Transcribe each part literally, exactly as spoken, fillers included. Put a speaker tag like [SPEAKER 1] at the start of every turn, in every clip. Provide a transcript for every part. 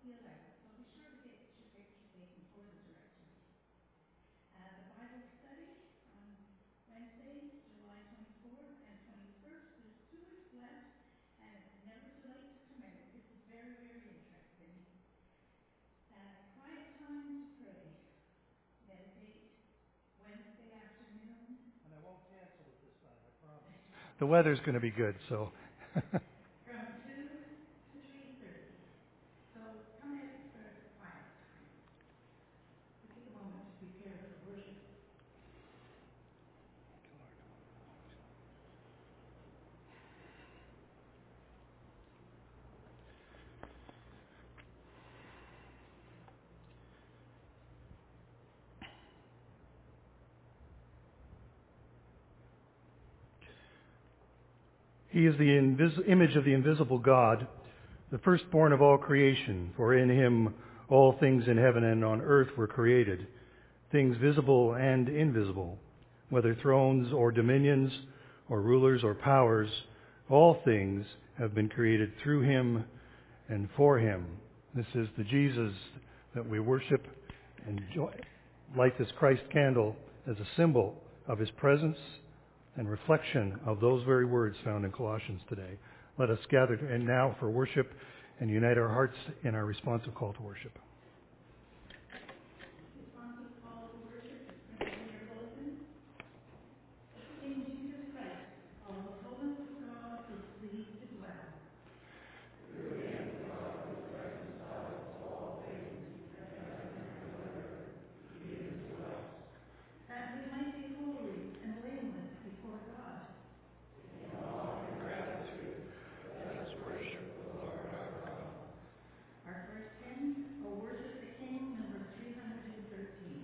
[SPEAKER 1] the eleventh, so be sure to get your extra date for the directions. Uh, the Bible study on Wednesday, July twenty-fourth and twenty-first. There's two weeks left, and it's never too late to come out. It's very, very interesting. Uh, quiet time to pray. Meditate Wednesday afternoon.
[SPEAKER 2] And I won't cancel it this time, I promise. The weather's going to be good, so.
[SPEAKER 1] From two to three thirty. So come out for quiet time. We'll take a moment to prepare for worship.
[SPEAKER 2] He is the invis- image of the invisible God, the firstborn of all creation, for in him all things in heaven and on earth were created, things visible and invisible, whether thrones or dominions or rulers or powers, all things have been created through him and for him. This is the Jesus that we worship and light this Christ candle as a symbol of his presence and reflection of those very words found in Colossians today. Let us gather and now for worship and unite our hearts in our responsive call to worship.
[SPEAKER 1] Responsive call to worship is printed in your bulletin. In Jesus Christ, all the fullness of God is pleased to dwell. Through him, God is reconciled to all things, even to us, that we might be holy and blameless before God. In awe and gratitude, let us worship the Lord our God. Our first hymn, O Worship the King, number three hundred thirteen.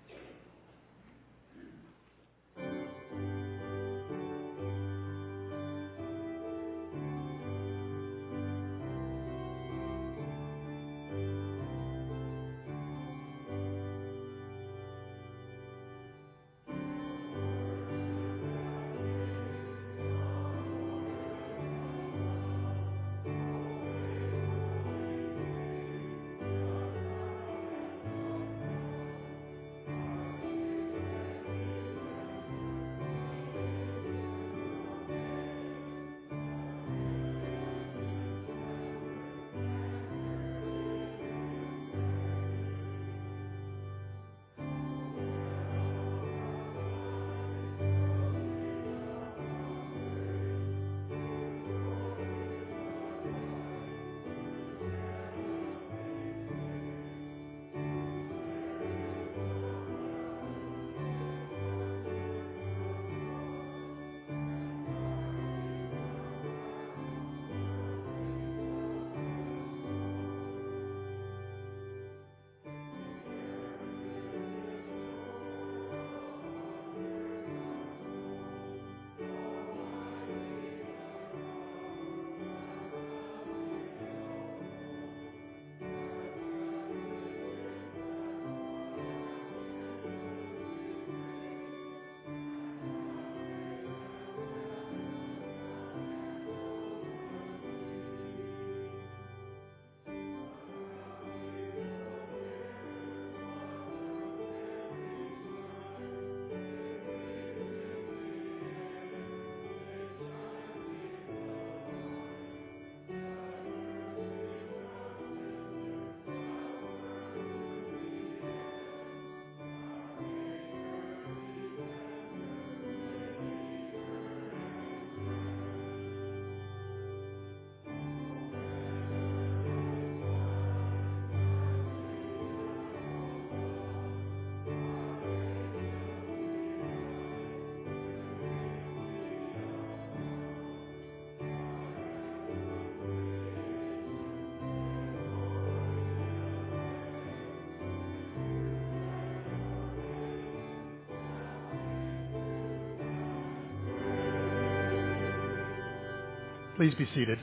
[SPEAKER 2] Please be seated.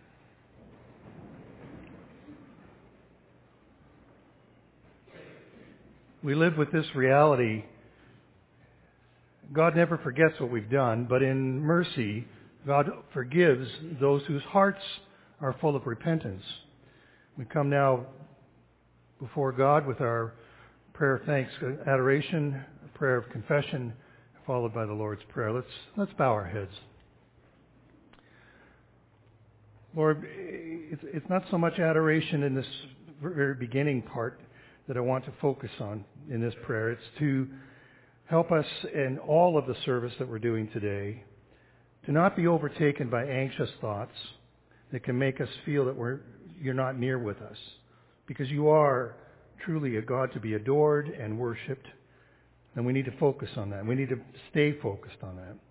[SPEAKER 2] We live with this reality. God never forgets what we've done, but in mercy, God forgives those whose hearts are full of repentance. We come now before God with our prayer of thanks, adoration, prayer of confession, followed by the Lord's Prayer. Let's, let's bow our heads. Lord, it's, it's not so much adoration in this very beginning part that I want to focus on in this prayer. It's to help us in all of the service that we're doing today to not be overtaken by anxious thoughts that can make us feel that we're, you're not near with us, because you are truly a God to be adored and worshipped, and we need to focus on that. We need to stay focused on that.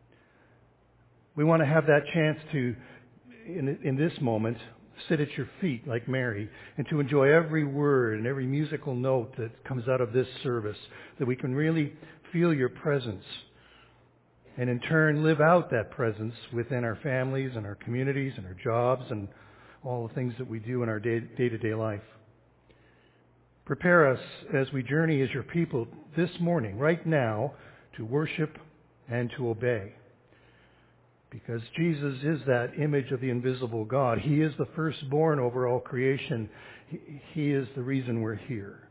[SPEAKER 2] We want to have that chance to, in, in this moment, sit at your feet like Mary and to enjoy every word and every musical note that comes out of this service, that we can really feel your presence and in turn live out that presence within our families and our communities and our jobs and all the things that we do in our day, day-to-day life. Prepare us as we journey as your people this morning, right now, to worship and to obey. Because Jesus is that image of the invisible God. He is the firstborn over all creation. He, he is the reason we're here.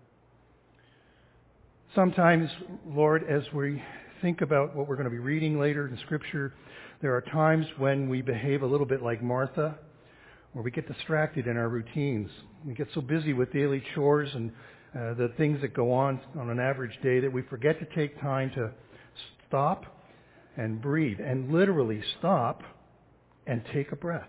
[SPEAKER 2] Sometimes, Lord, as we think about what we're going to be reading later in Scripture, there are times when we behave a little bit like Martha, where we get distracted in our routines. We get so busy with daily chores and uh, the things that go on on an average day that we forget to take time to stop and breathe, and literally stop and take a breath.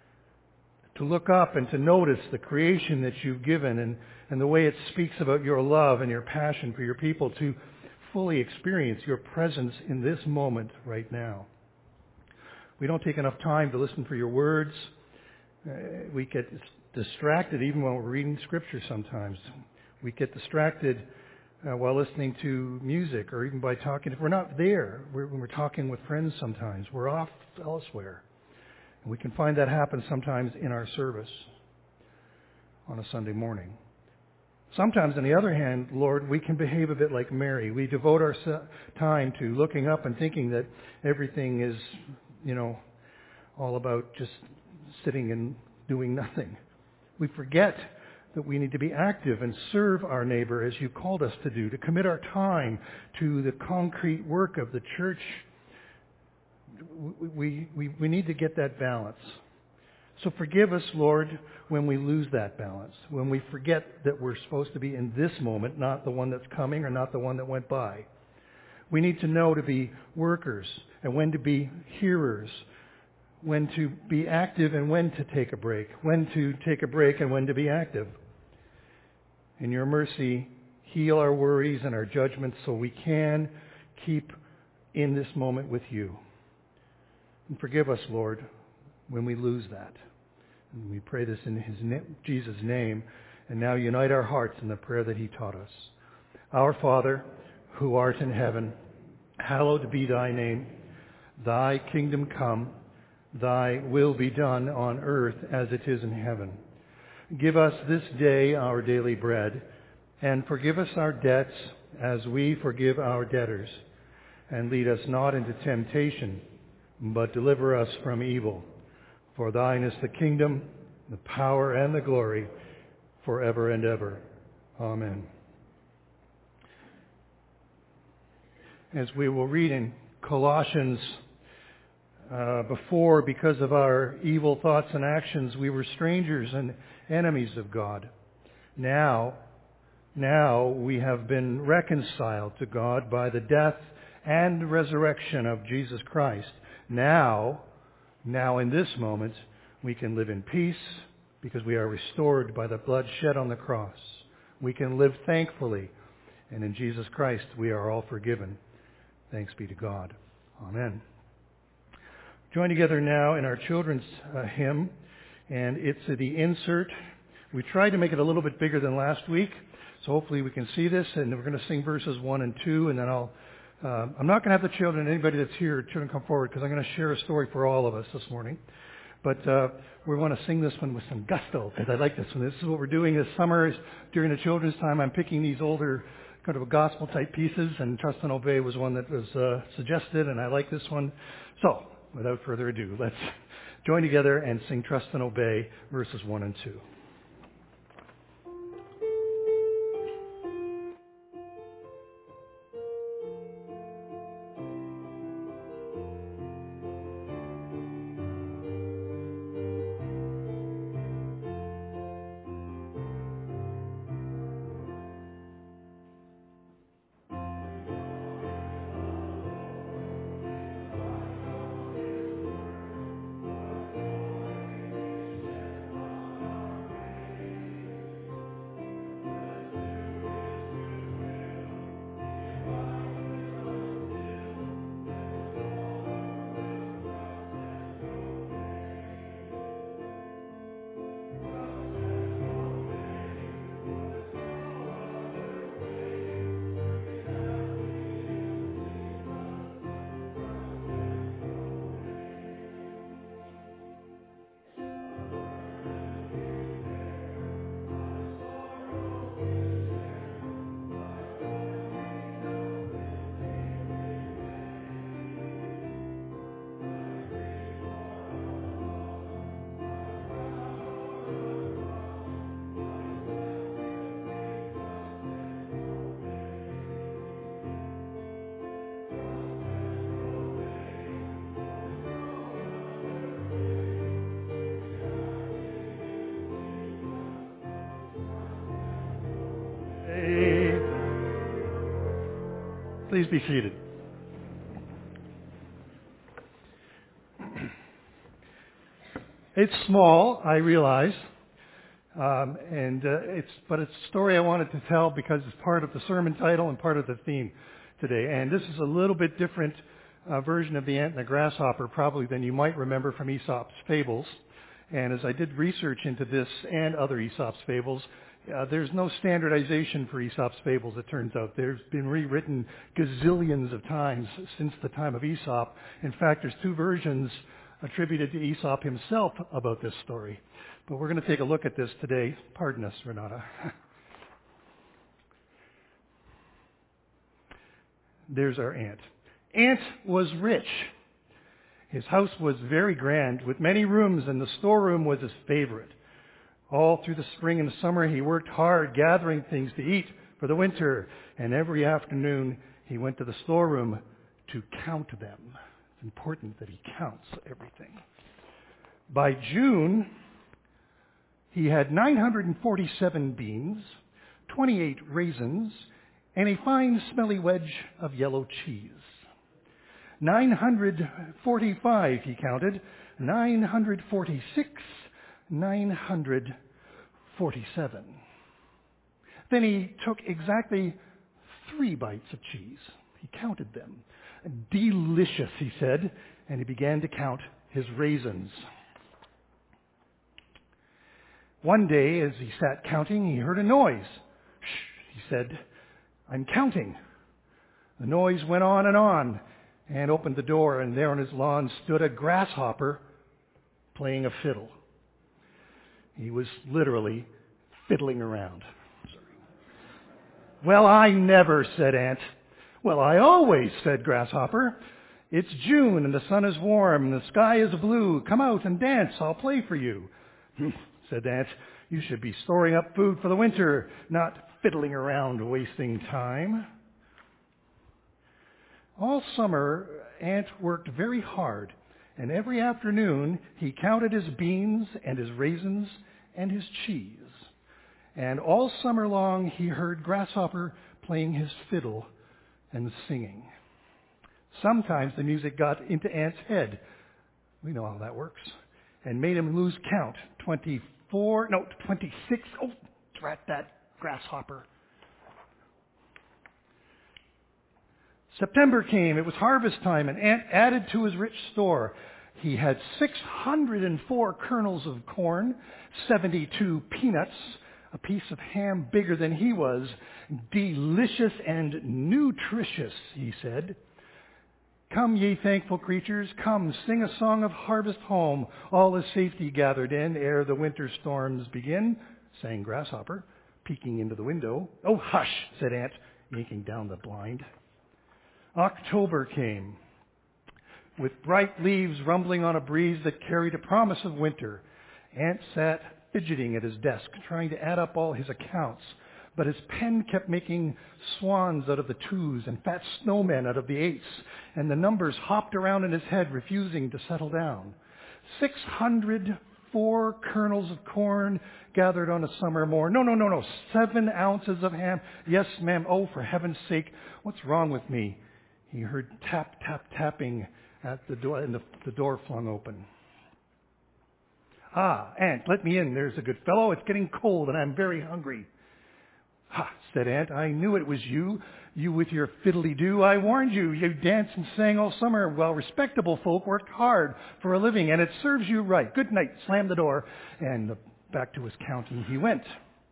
[SPEAKER 2] To look up and to notice the creation that you've given and, and the way it speaks about your love and your passion for your people, to fully experience your presence in this moment right now. We don't take enough time to listen for your words. Uh, we get distracted even when we're reading Scripture sometimes. We get distracted uh, while listening to music or even by talking. If we're not there, we're, when we're talking with friends sometimes, we're off elsewhere. And we can find that happen sometimes in our service on a Sunday morning. Sometimes, on the other hand, Lord, we can behave a bit like Mary. We devote our time to looking up and thinking that everything is, you know, all about just sitting and doing nothing. We forget that we need to be active and serve our neighbor as you called us to do, to commit our time to the concrete work of the church. We, we, we need to get that balance. So forgive us, Lord, when we lose that balance, when we forget that we're supposed to be in this moment, not the one that's coming or not the one that went by. We need to know to be workers and when to be hearers, when to be active and when to take a break, when to take a break and when to be active. In your mercy, heal our worries and our judgments so we can keep in this moment with you. And forgive us, Lord, when we lose that. And we pray this in his na- Jesus' name, and now unite our hearts in the prayer that he taught us. Our Father, who art in heaven, hallowed be thy name. Thy kingdom come, thy will be done on earth as it is in heaven. Give us this day our daily bread, and forgive us our debts as we forgive our debtors. And lead us not into temptation, but deliver us from evil. For thine is the kingdom, the power, and the glory, forever and ever. Amen. As we will read in Colossians, uh, before, because of our evil thoughts and actions, we were strangers and enemies of God. Now, now we have been reconciled to God by the death and resurrection of Jesus Christ. Now, now in this moment, we can live in peace because we are restored by the blood shed on the cross. We can live thankfully, and in Jesus Christ we are all forgiven. Thanks be to God. Amen. Join together now in our children's uh, hymn, and it's uh, the insert. We tried to make it a little bit bigger than last week, so hopefully we can see this, and we're going to sing verses one and two, and then I'll Uh, I'm not going to have the children, anybody that's here, children come forward, because I'm going to share a story for all of us this morning. But uh, we want to sing this one with some gusto, because I like this one. This is what we're doing this summer. Is during the children's time, I'm picking these older kind of gospel-type pieces, and Trust and Obey was one that was uh, suggested, and I like this one. So, without further ado, let's join together and sing Trust and Obey, verses one and two. Please be seated. It's small, I realize, um, and uh, it's but it's a story I wanted to tell because it's part of the sermon title and part of the theme today. And this is a little bit different uh, version of the ant and the grasshopper, probably than you might remember from Aesop's fables. And as I did research into this and other Aesop's fables, uh, there's no standardization for Aesop's fables, it turns out. There's been rewritten gazillions of times since the time of Aesop. In fact, there's two versions attributed to Aesop himself about this story. But we're going to take a look at this today. Pardon us, Renata. There's our ant. Ant was rich. His house was very grand, with many rooms, and the storeroom was his favorite. All through the spring and summer, he worked hard gathering things to eat for the winter, and every afternoon he went to the storeroom to count them. It's important that he counts everything. By June, he had nine hundred forty-seven beans, twenty-eight raisins, and a fine smelly wedge of yellow cheese. nine hundred forty-five, he counted, nine hundred forty-six, nine hundred forty-seven. Then he took exactly three bites of cheese. He counted them. Delicious, he said, and he began to count his raisins. One day, as he sat counting, he heard a noise. Shh, he said, I'm counting. The noise went on and on, and opened the door, and there on his lawn stood a grasshopper playing a fiddle. He was literally fiddling around. Sorry. Well, I never, said Ant. Well, I always, said Grasshopper. It's June, and the sun is warm, and the sky is blue. Come out and dance. I'll play for you. Said Ant. You should be storing up food for the winter, not fiddling around wasting time. All summer, Ant worked very hard, and every afternoon he counted his beans and his raisins and his cheese. And all summer long he heard Grasshopper playing his fiddle and singing. Sometimes the music got into Ant's head. We know how that works. And made him lose count. twenty-four, no, twenty-six. Oh, drat that grasshopper. September came. It was harvest time, and Ant added to his rich store. He had six hundred four kernels of corn, seventy-two peanuts, a piece of ham bigger than he was, delicious and nutritious, he said. Come, ye thankful creatures, come, sing a song of harvest home. All is safety gathered in ere the winter storms begin, sang Grasshopper, peeking into the window. Oh, hush, said Ant, yanking down the blind. October came, with bright leaves rumbling on a breeze that carried a promise of winter. Ant sat fidgeting at his desk, trying to add up all his accounts, but his pen kept making swans out of the twos and fat snowmen out of the eights, and the numbers hopped around in his head, refusing to settle down. Six hundred four kernels of corn gathered on a summer morn. No, no, no, no. Seven ounces of ham. Yes, ma'am. Oh, for heaven's sake, what's wrong with me? He heard tap, tap, tapping at the door, and the, the door flung open. Ah, Ant, let me in. There's a good fellow. It's getting cold, and I'm very hungry. Ha, said Ant. I knew it was you. You with your fiddly-doo. I warned you. You danced and sang all summer while respectable folk worked hard for a living, and it serves you right. Good night. Slammed the door, and back to his counting he went.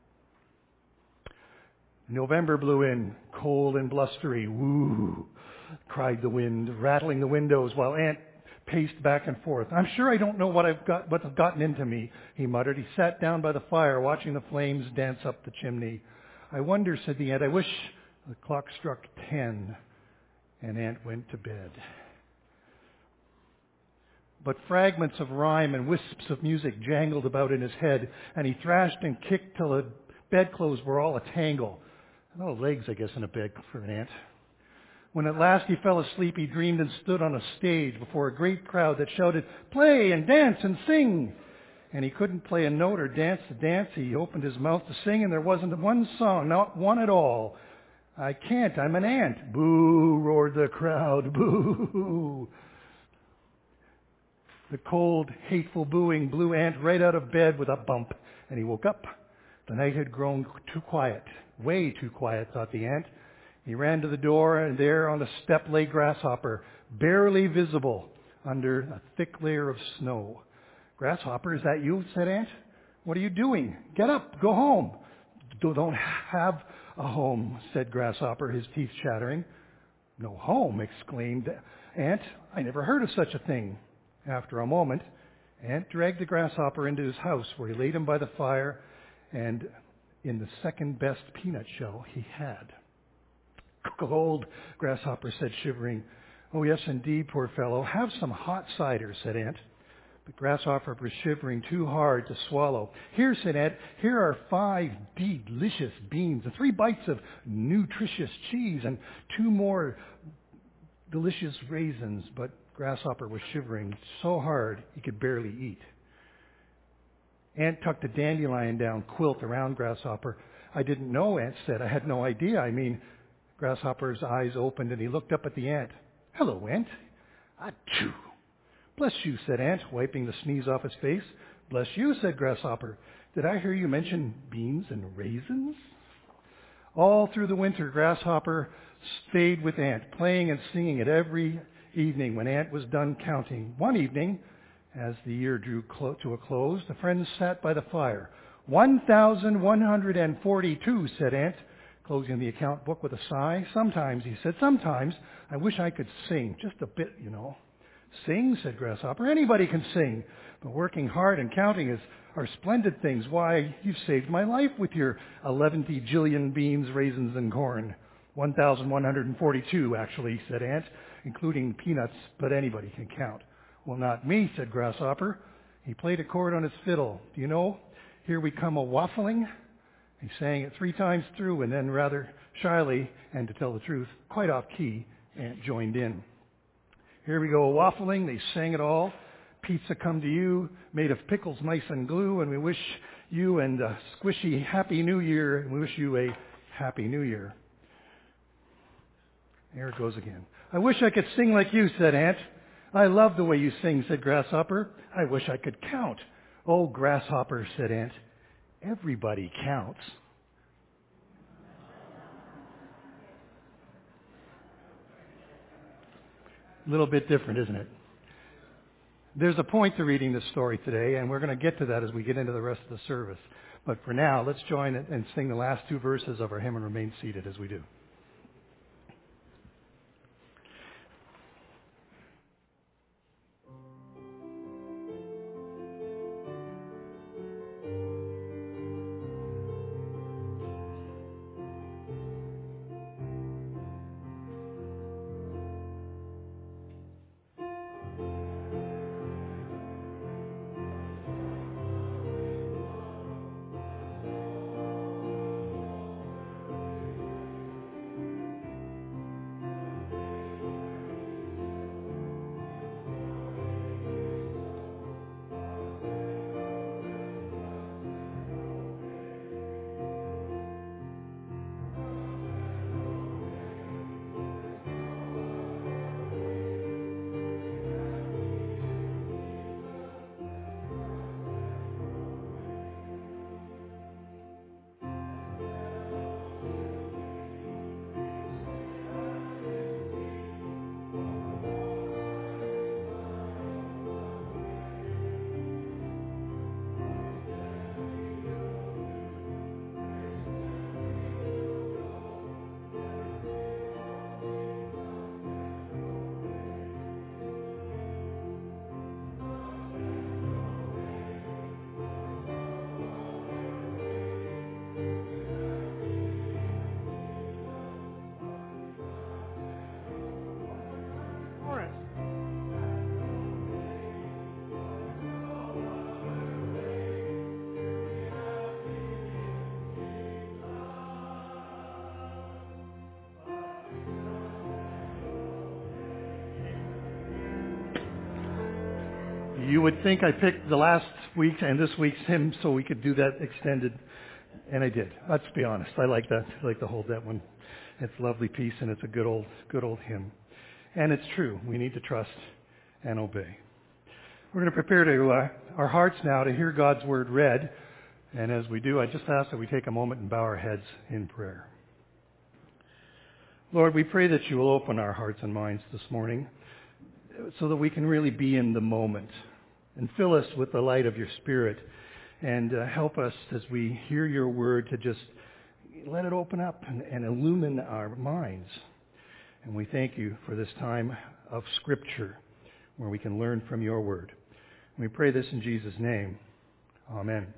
[SPEAKER 2] November blew in, cold and blustery. Woo, cried the wind, rattling the windows while Ant paced back and forth. I'm sure I don't know what I've got, what's gotten into me, he muttered. He sat down by the fire, watching the flames dance up the chimney. I wonder, said the Ant, I wish the clock struck ten, and Ant went to bed. But fragments of rhyme and wisps of music jangled about in his head, and he thrashed and kicked till the bedclothes were all a tangle. No legs, I guess, in a bed for an ant. When at last he fell asleep, he dreamed and stood on a stage before a great crowd that shouted, play and dance and sing. And he couldn't play a note or dance the dance. He opened his mouth to sing, and there wasn't one song, not one at all. I can't. I'm an ant. Boo, roared the crowd. Boo. The cold, hateful booing blew Ant right out of bed with a bump, and he woke up. The night had grown too quiet. Way too quiet, thought the ant. He ran to the door, and there on the step lay Grasshopper, barely visible under a thick layer of snow. Grasshopper, is that you? Said Ant. What are you doing? Get up, go home. Don't have a home, said Grasshopper, his teeth chattering. No home, exclaimed Ant. I never heard of such a thing. After a moment, Ant dragged the Grasshopper into his house, where he laid him by the fire and in the second best peanut shell he had. Cold, Grasshopper said, shivering. Oh, yes, indeed, poor fellow. Have some hot cider, said Ant. But Grasshopper was shivering too hard to swallow. Here, said Ant, here are five delicious beans and three bites of nutritious cheese and two more delicious raisins. But Grasshopper was shivering so hard he could barely eat. Ant tucked a dandelion down quilt around Grasshopper. I didn't know, Ant said. I had no idea. I mean, Grasshopper's eyes opened and he looked up at the ant. Hello, Ant. Achoo. Bless you, said Ant, wiping the sneeze off his face. Bless you, said Grasshopper. Did I hear you mention beans and raisins? All through the winter, Grasshopper stayed with Ant, playing and singing it every evening when Ant was done counting. One evening, as the year drew clo- to a close, the friends sat by the fire. One thousand one hundred forty-two, said Ant, closing the account book with a sigh. Sometimes, he said, sometimes I wish I could sing, just a bit, you know. Sing, said Grasshopper. Anybody can sing, but working hard and counting is are splendid things. Why, you've saved my life with your eleven jillion beans, raisins, and corn. one thousand one hundred forty-two, actually, said Ant, including peanuts, but anybody can count. Well, not me, said Grasshopper. He played a chord on his fiddle. Do you know, here we come a-waffling. He sang it three times through, and then rather shyly, and to tell the truth, quite off-key, Ant joined in. Here we go a-waffling. They sang it all. Pizza come to you, made of pickles nice and glue, and we wish you and a squishy Happy New Year, and we wish you a Happy New Year. There it goes again. I wish I could sing like you, said Ant. I love the way you sing, said Grasshopper. I wish I could count. Oh, Grasshopper, said Ant. Everybody counts. A little bit different, isn't it? There's a point to reading this story today, and we're going to get to that as we get into the rest of the service. But for now, let's join and sing the last two verses of our hymn and remain seated as we do. You would think I picked the last week's and this week's hymn so we could do that extended, and I did. Let's be honest. I like that. I like to hold that one. It's lovely peace, and it's a good old, good old hymn. And it's true. We need to trust and obey. We're going to prepare to uh, our hearts now to hear God's word read. And as we do, I just ask that we take a moment and bow our heads in prayer. Lord, we pray that you will open our hearts and minds this morning so that we can really be in the moment and fill us with the light of your Spirit and uh, help us as we hear your word to just let it open up and, and illumine our minds. And we thank you for this time of Scripture where we can learn from your word. We pray this in Jesus' name. Amen.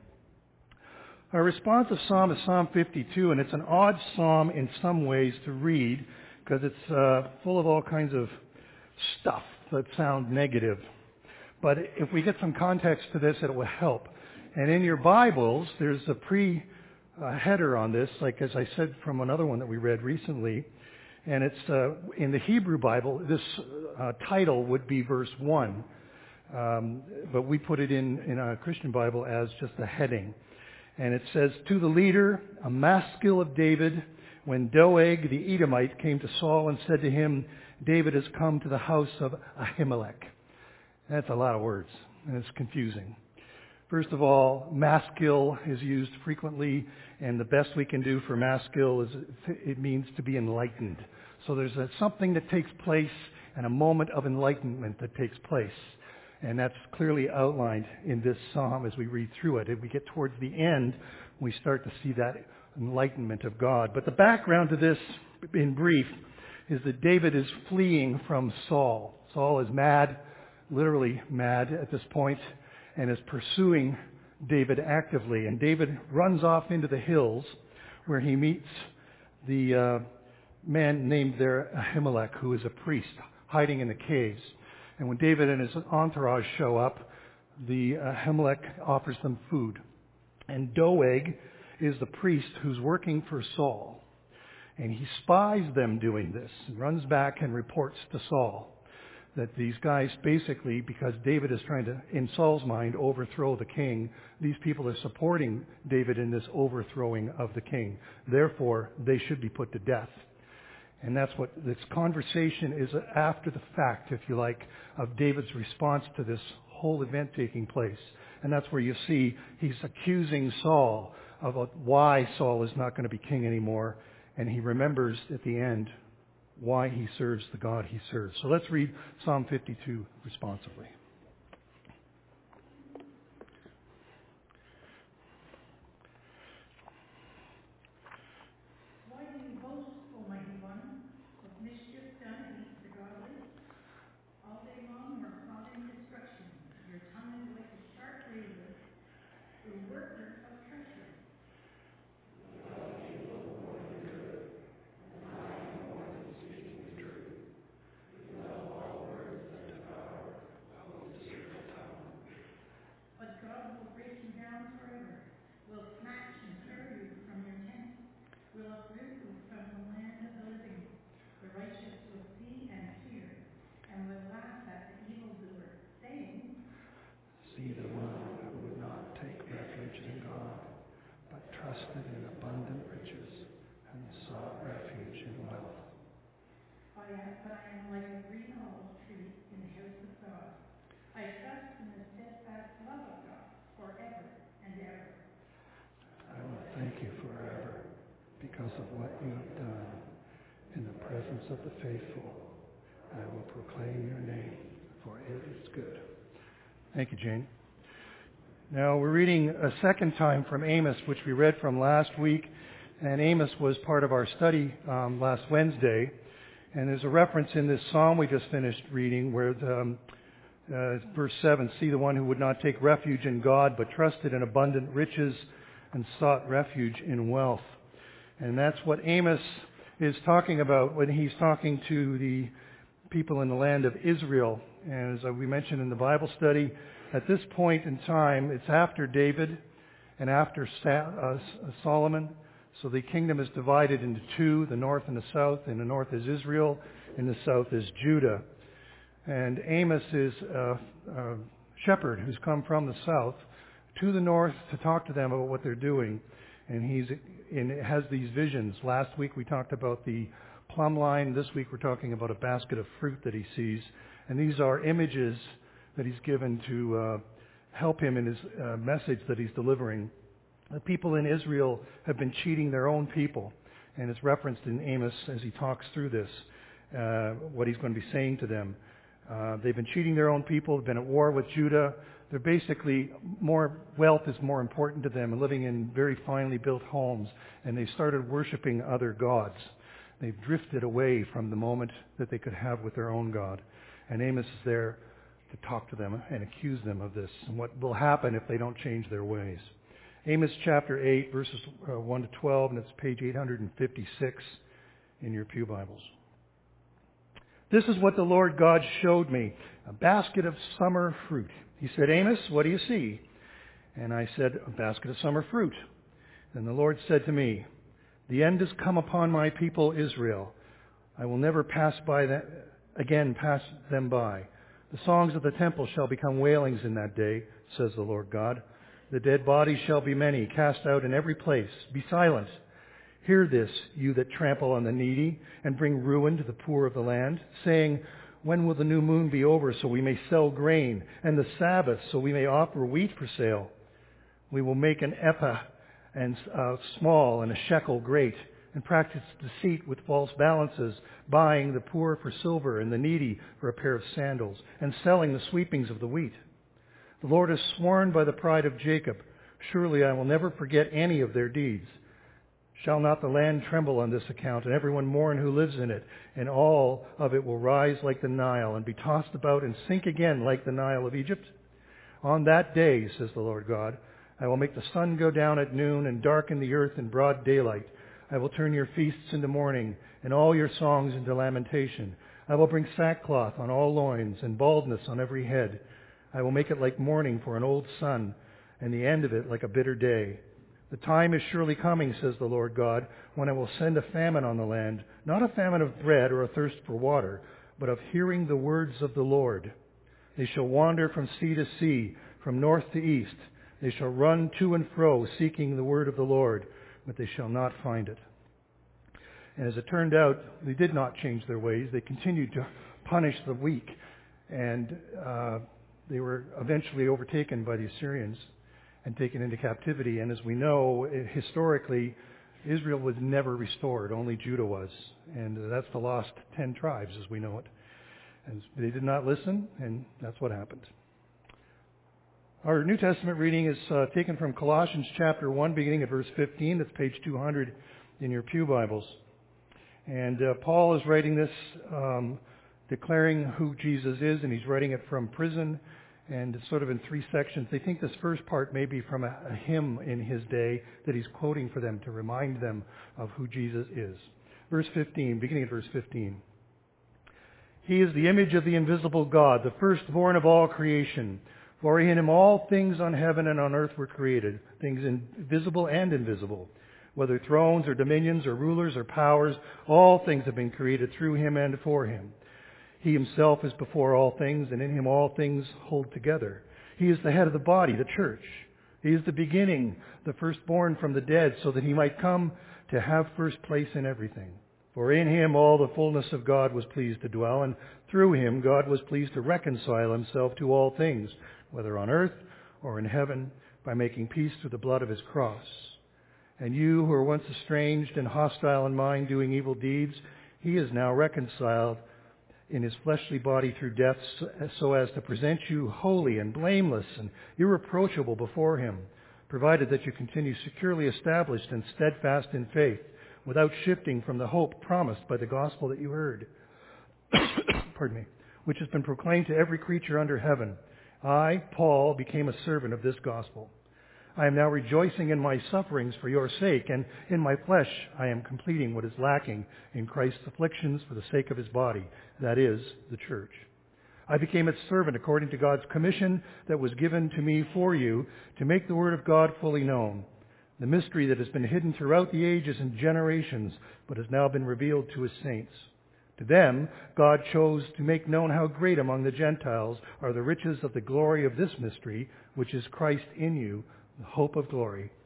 [SPEAKER 2] Our responsive psalm is Psalm fifty-two, and it's an odd psalm in some ways to read because it's uh, full of all kinds of stuff that sound negative. But if we get some context to this, it will help. And in your Bibles, there's a pre-header on this, like as I said from another one that we read recently. And it's uh, in the Hebrew Bible, this uh, title would be verse one. Um, but we put it in, in our Christian Bible as just a heading. And it says, to the leader, a maskil of David, when Doeg the Edomite came to Saul and said to him, David has come to the house of Ahimelech. That's a lot of words, and it's confusing. First of all, maskil is used frequently, and the best we can do for maskil is it means to be enlightened. So there's a, something that takes place and a moment of enlightenment that takes place. And that's clearly outlined in this psalm as we read through it. If we get towards the end, we start to see that enlightenment of God. But the background to this, in brief, is that David is fleeing from Saul. Saul is mad, literally mad at this point, and is pursuing David actively. And David runs off into the hills where he meets the uh, man named there Ahimelech, who is a priest, hiding in the caves. And when David and his entourage show up, the Ahimelech offers them food. And Doeg is the priest who's working for Saul. And he spies them doing this and runs back and reports to Saul that these guys basically, because David is trying to, in Saul's mind, overthrow the king, these people are supporting David in this overthrowing of the king. Therefore, they should be put to death. And that's what this conversation is after the fact, if you like, of David's response to this whole event taking place. And that's where you see he's accusing Saul of why Saul is not going to be king anymore. And he remembers at the end why he serves the God he serves. So let's read Psalm fifty-two responsively.
[SPEAKER 1] Why do you boast, O mighty one, of mischief done against the godly? All day long you are plotting destruction. Your tongue is like a sharp razor, a worker of treachery. But God will break you down forever, will snatch and tear you from your tent, will uproot you from the land of the living. The righteous will see and fear, and will laugh at the evildoer, saying,
[SPEAKER 2] See the one who would not take refuge in God, but trusted in abundant riches and sought refuge in wealth.
[SPEAKER 1] I am, but I am like a green olive tree in the house of God. I trust in the steadfast love of God forever and ever.
[SPEAKER 2] I will thank you forever because of what you have done. In the presence of the faithful, I will proclaim your name, for it is good. Thank you, Jane. Now we're reading a second time from Amos, which we read from last week. And Amos was part of our study um, last Wednesday. And there's a reference in this psalm we just finished reading where the, um, uh, verse seven, see the one who would not take refuge in God, but trusted in abundant riches and sought refuge in wealth. And that's what Amos is talking about when he's talking to the people in the land of Israel. And as we mentioned in the Bible study, at this point in time, it's after David and after Solomon. So the kingdom is divided into two, the north and the south. In the north is Israel, in the south is Judah. And Amos is a, a shepherd who's come from the south to the north to talk to them about what they're doing. And he's and has these visions. Last week we talked about the plumb line. This week we're talking about a basket of fruit that he sees. And these are images that he's given to uh, help him in his uh, message that he's delivering. The people in Israel have been cheating their own people. And it's referenced in Amos as he talks through this, uh, what he's going to be saying to them. Uh, they've been cheating their own people. They've been at war with Judah. They're basically, more wealth is more important to them, and living in very finely built homes. And they've started worshiping other gods. They've drifted away from the moment that they could have with their own God. And Amos is there to talk to them and accuse them of this and what will happen if they don't change their ways. Amos chapter eight, verses one to twelve, and it's page eight hundred fifty-six in your pew Bibles. This is what the Lord God showed me, a basket of summer fruit. He said, Amos, what do you see? And I said, a basket of summer fruit. And the Lord said to me, the end has come upon my people Israel. I will never pass by them, again pass them by. The songs of the temple shall become wailings in that day, says the Lord God. The dead bodies shall be many, cast out in every place. Be silent. Hear this, you that trample on the needy, and bring ruin to the poor of the land, saying, when will the new moon be over so we may sell grain, and the Sabbath so we may offer wheat for sale? We will make an ephah and uh, small and a shekel great, and practice deceit with false balances, buying the poor for silver and the needy for a pair of sandals, and selling the sweepings of the wheat. The Lord has sworn by the pride of Jacob, surely I will never forget any of their deeds. Shall not the land tremble on this account, and everyone mourn who lives in it, and all of it will rise like the Nile, and be tossed about and sink again like the Nile of Egypt? On that day, says the Lord God, I will make the sun go down at noon and darken the earth in broad daylight. I will turn your feasts into mourning, and all your songs into lamentation. I will bring sackcloth on all loins, and baldness on every head. I will make it like mourning for an old son, and the end of it like a bitter day. The time is surely coming, says the Lord God, when I will send a famine on the land, not a famine of bread or a thirst for water, but of hearing the words of the Lord. They shall wander from sea to sea, from north to east. They shall run to and fro, seeking the word of the Lord, but they shall not find it. And as it turned out, they did not change their ways. They continued to punish the weak, and uh, they were eventually overtaken by the Assyrians and taken into captivity. And as we know, historically, Israel was never restored. Only Judah was. And that's the lost ten tribes as we know it. And they did not listen, and that's what happened. Our New Testament reading is uh, taken from Colossians chapter one, beginning at verse fifteen. That's page two hundred in your pew Bibles. And uh, Paul is writing this, um, declaring who Jesus is, and he's writing it from prison. And it's sort of in three sections. They think this first part may be from a, a hymn in his day that he's quoting for them to remind them of who Jesus is. Verse fifteen, beginning at verse fifteen. He is the image of the invisible God, the firstborn of all creation. For in him all things on heaven and on earth were created, things visible and invisible. Whether thrones or dominions or rulers or powers, all things have been created through him and for him. He himself is before all things, and in him all things hold together. He is the head of the body, the church. He is the beginning, the firstborn from the dead, so that he might come to have first place in everything. For in him all the fullness of God was pleased to dwell, and through him God was pleased to reconcile himself to all things, whether on earth or in heaven, by making peace through the blood of his cross. And you who were once estranged and hostile in mind, doing evil deeds, he is now reconciled in his fleshly body through death, so as to present you holy and blameless and irreproachable before him, provided that you continue securely established and steadfast in faith, without shifting from the hope promised by the gospel that you heard, pardon me, which has been proclaimed to every creature under heaven. I, Paul, became a servant of this gospel. I am now rejoicing in my sufferings for your sake, and in my flesh I am completing what is lacking in Christ's afflictions for the sake of his body, that is, the church. I became its servant according to God's commission that was given to me for you, to make the word of God fully known, the mystery that has been hidden throughout the ages and generations, but has now been revealed to his saints. To them, God chose to make known how great among the Gentiles are the riches of the glory of this mystery, which is Christ in you, the hope of glory.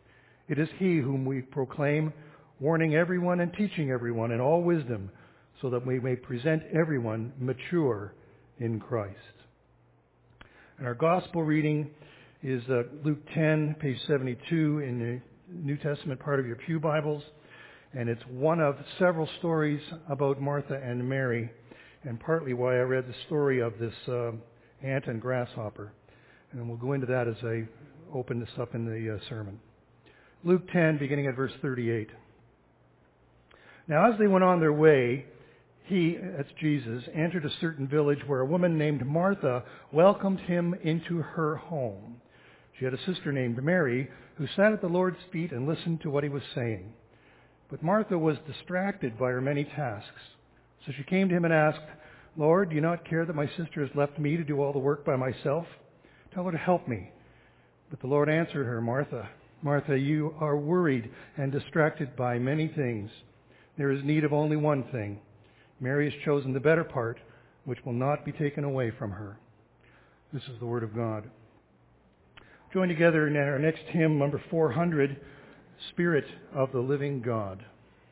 [SPEAKER 2] It is he whom we proclaim, warning everyone and teaching everyone in all wisdom, so that we may present everyone mature in Christ. And our gospel reading is uh, Luke ten, page seventy-two in the New Testament part of your pew Bibles. And it's one of several stories about Martha and Mary, and partly why I read the story of this uh, ant and grasshopper. And we'll go into that as I open this up in the uh, sermon. Luke ten, beginning at verse thirty-eight. Now as they went on their way, he, that's Jesus, entered a certain village where a woman named Martha welcomed him into her home. She had a sister named Mary who sat at the Lord's feet and listened to what he was saying. But Martha was distracted by her many tasks. So she came to him and asked, "Lord, do you not care that my sister has left me to do all the work by myself? Tell her to help me." But the Lord answered her, "Martha, Martha, you are worried and distracted by many things. There is need of only one thing. Mary has chosen the better part, which will not be taken away from her." This is the word of God. Join together in our next hymn, number four hundred, Spirit of the Living God.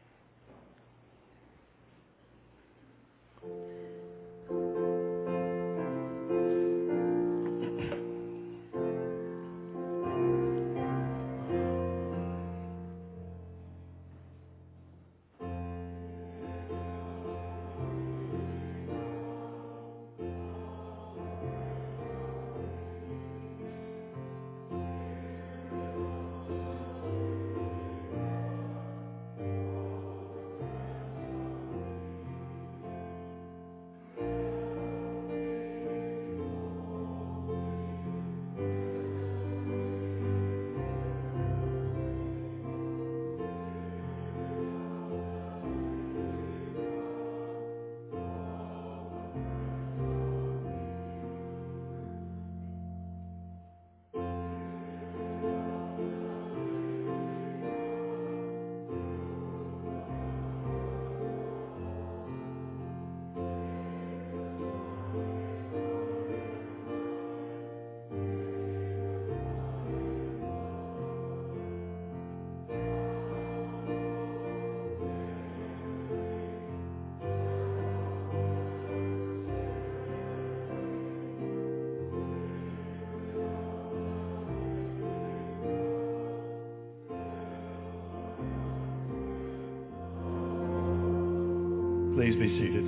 [SPEAKER 2] Please be seated.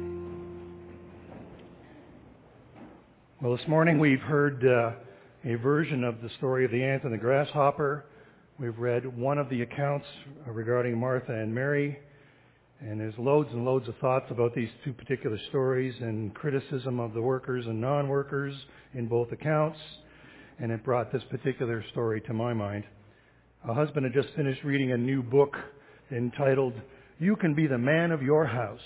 [SPEAKER 2] Well, this morning we've heard uh, a version of the story of the ant and the grasshopper. We've read one of the accounts regarding Martha and Mary. And there's loads and loads of thoughts about these two particular stories and criticism of the workers and non-workers in both accounts. And it brought this particular story to my mind. A husband had just finished reading a new book entitled "You Can Be the Man of Your House."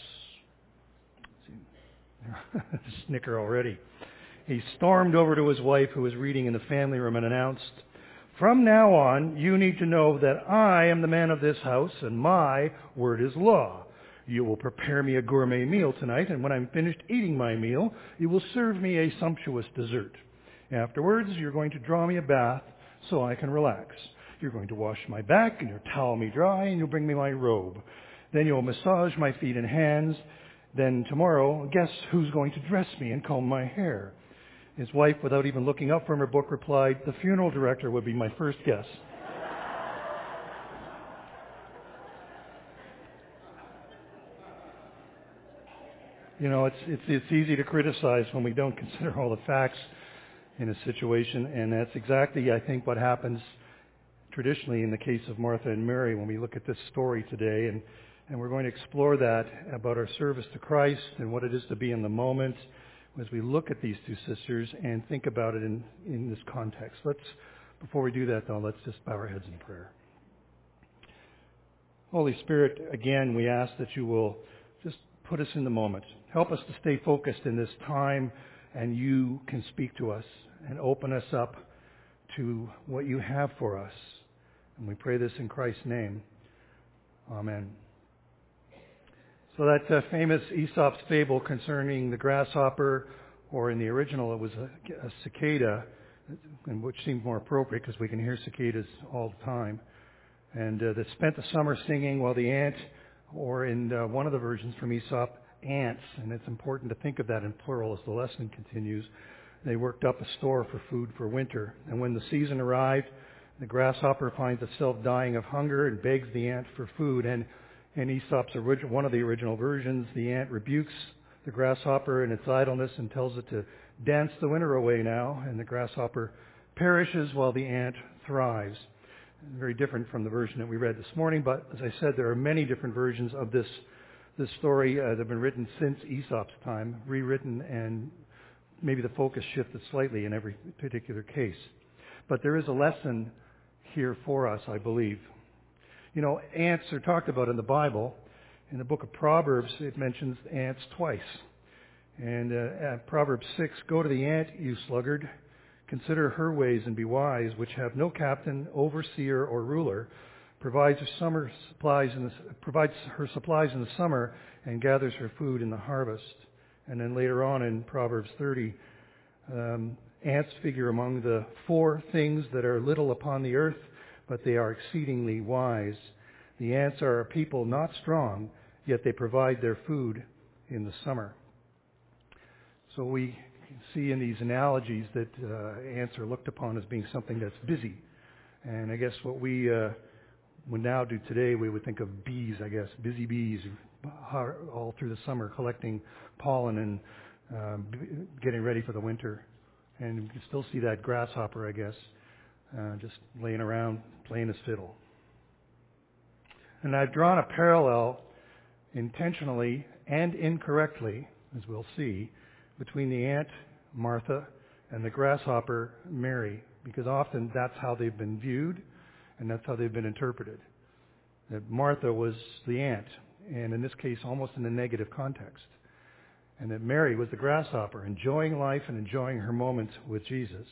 [SPEAKER 2] Snicker already. He stormed over to his wife, who was reading in the family room, and announced, "From now on, you need to know that I am the man of this house, and my word is law. You will prepare me a gourmet meal tonight, and when I'm finished eating my meal, you will serve me a sumptuous dessert. Afterwards, you're going to draw me a bath so I can relax. You're going to wash my back, and you'll towel me dry, and you'll bring me my robe. Then you'll massage my feet and hands. Then tomorrow, guess who's going to dress me and comb my hair?" His wife, without even looking up from her book, replied, "The funeral director would be my first guess." You know, it's, it's, it's easy to criticize when we don't consider all the facts in a situation, and that's exactly, I think, what happens traditionally in the case of Martha and Mary when we look at this story today. And, and we're going to explore that about our service to Christ and what it is to be in the moment as we look at these two sisters and think about it in, in this context. Let's, before we do that, though, let's just bow our heads in prayer. Holy Spirit, again, we ask that you will just put us in the moment. Help us to stay focused in this time, and you can speak to us and open us up to what you have for us. And we pray this in Christ's name. Amen. So that uh, famous Aesop's fable concerning the grasshopper, or in the original it was a, a cicada, which seemed more appropriate because we can hear cicadas all the time. and uh, that spent the summer singing while the ant, or in uh, one of the versions from Aesop, ants, and it's important to think of that in plural as the lesson continues. They worked up a store for food for winter, and when the season arrived, the grasshopper finds itself dying of hunger and begs the ant for food. And in Aesop's original, one of the original versions, the ant rebukes the grasshopper in its idleness and tells it to dance the winter away now, and the grasshopper perishes while the ant thrives. Very different from the version that we read this morning, but as I said, there are many different versions of this this story uh, that have been written since Aesop's time, rewritten, and maybe the focus shifted slightly in every particular case. But there is a lesson here for us, I believe. You know, ants are talked about in the Bible. In the book of Proverbs, it mentions ants twice. And uh, at Proverbs six, go to the ant, you sluggard. Consider her ways and be wise, which have no captain, overseer, or ruler, provides her summer supplies in the, provides her supplies in the summer and gathers her food in the harvest. And then later on in Proverbs thirty, um, ants figure among the four things that are little upon the earth, but they are exceedingly wise. The ants are a people not strong, yet they provide their food in the summer. So we see in these analogies that uh, ants are looked upon as being something that's busy. And I guess what we uh, would now do today, we would think of bees, I guess, busy bees all through the summer collecting pollen and uh, getting ready for the winter. And you can still see that grasshopper, I guess, uh, just laying around playing his fiddle. And I've drawn a parallel intentionally and incorrectly, as we'll see, between the ant, Martha, and the grasshopper, Mary, because often that's how they've been viewed and that's how they've been interpreted. That Martha was the ant, and in this case almost in a negative context. And that Mary was the grasshopper, enjoying life and enjoying her moment with Jesus.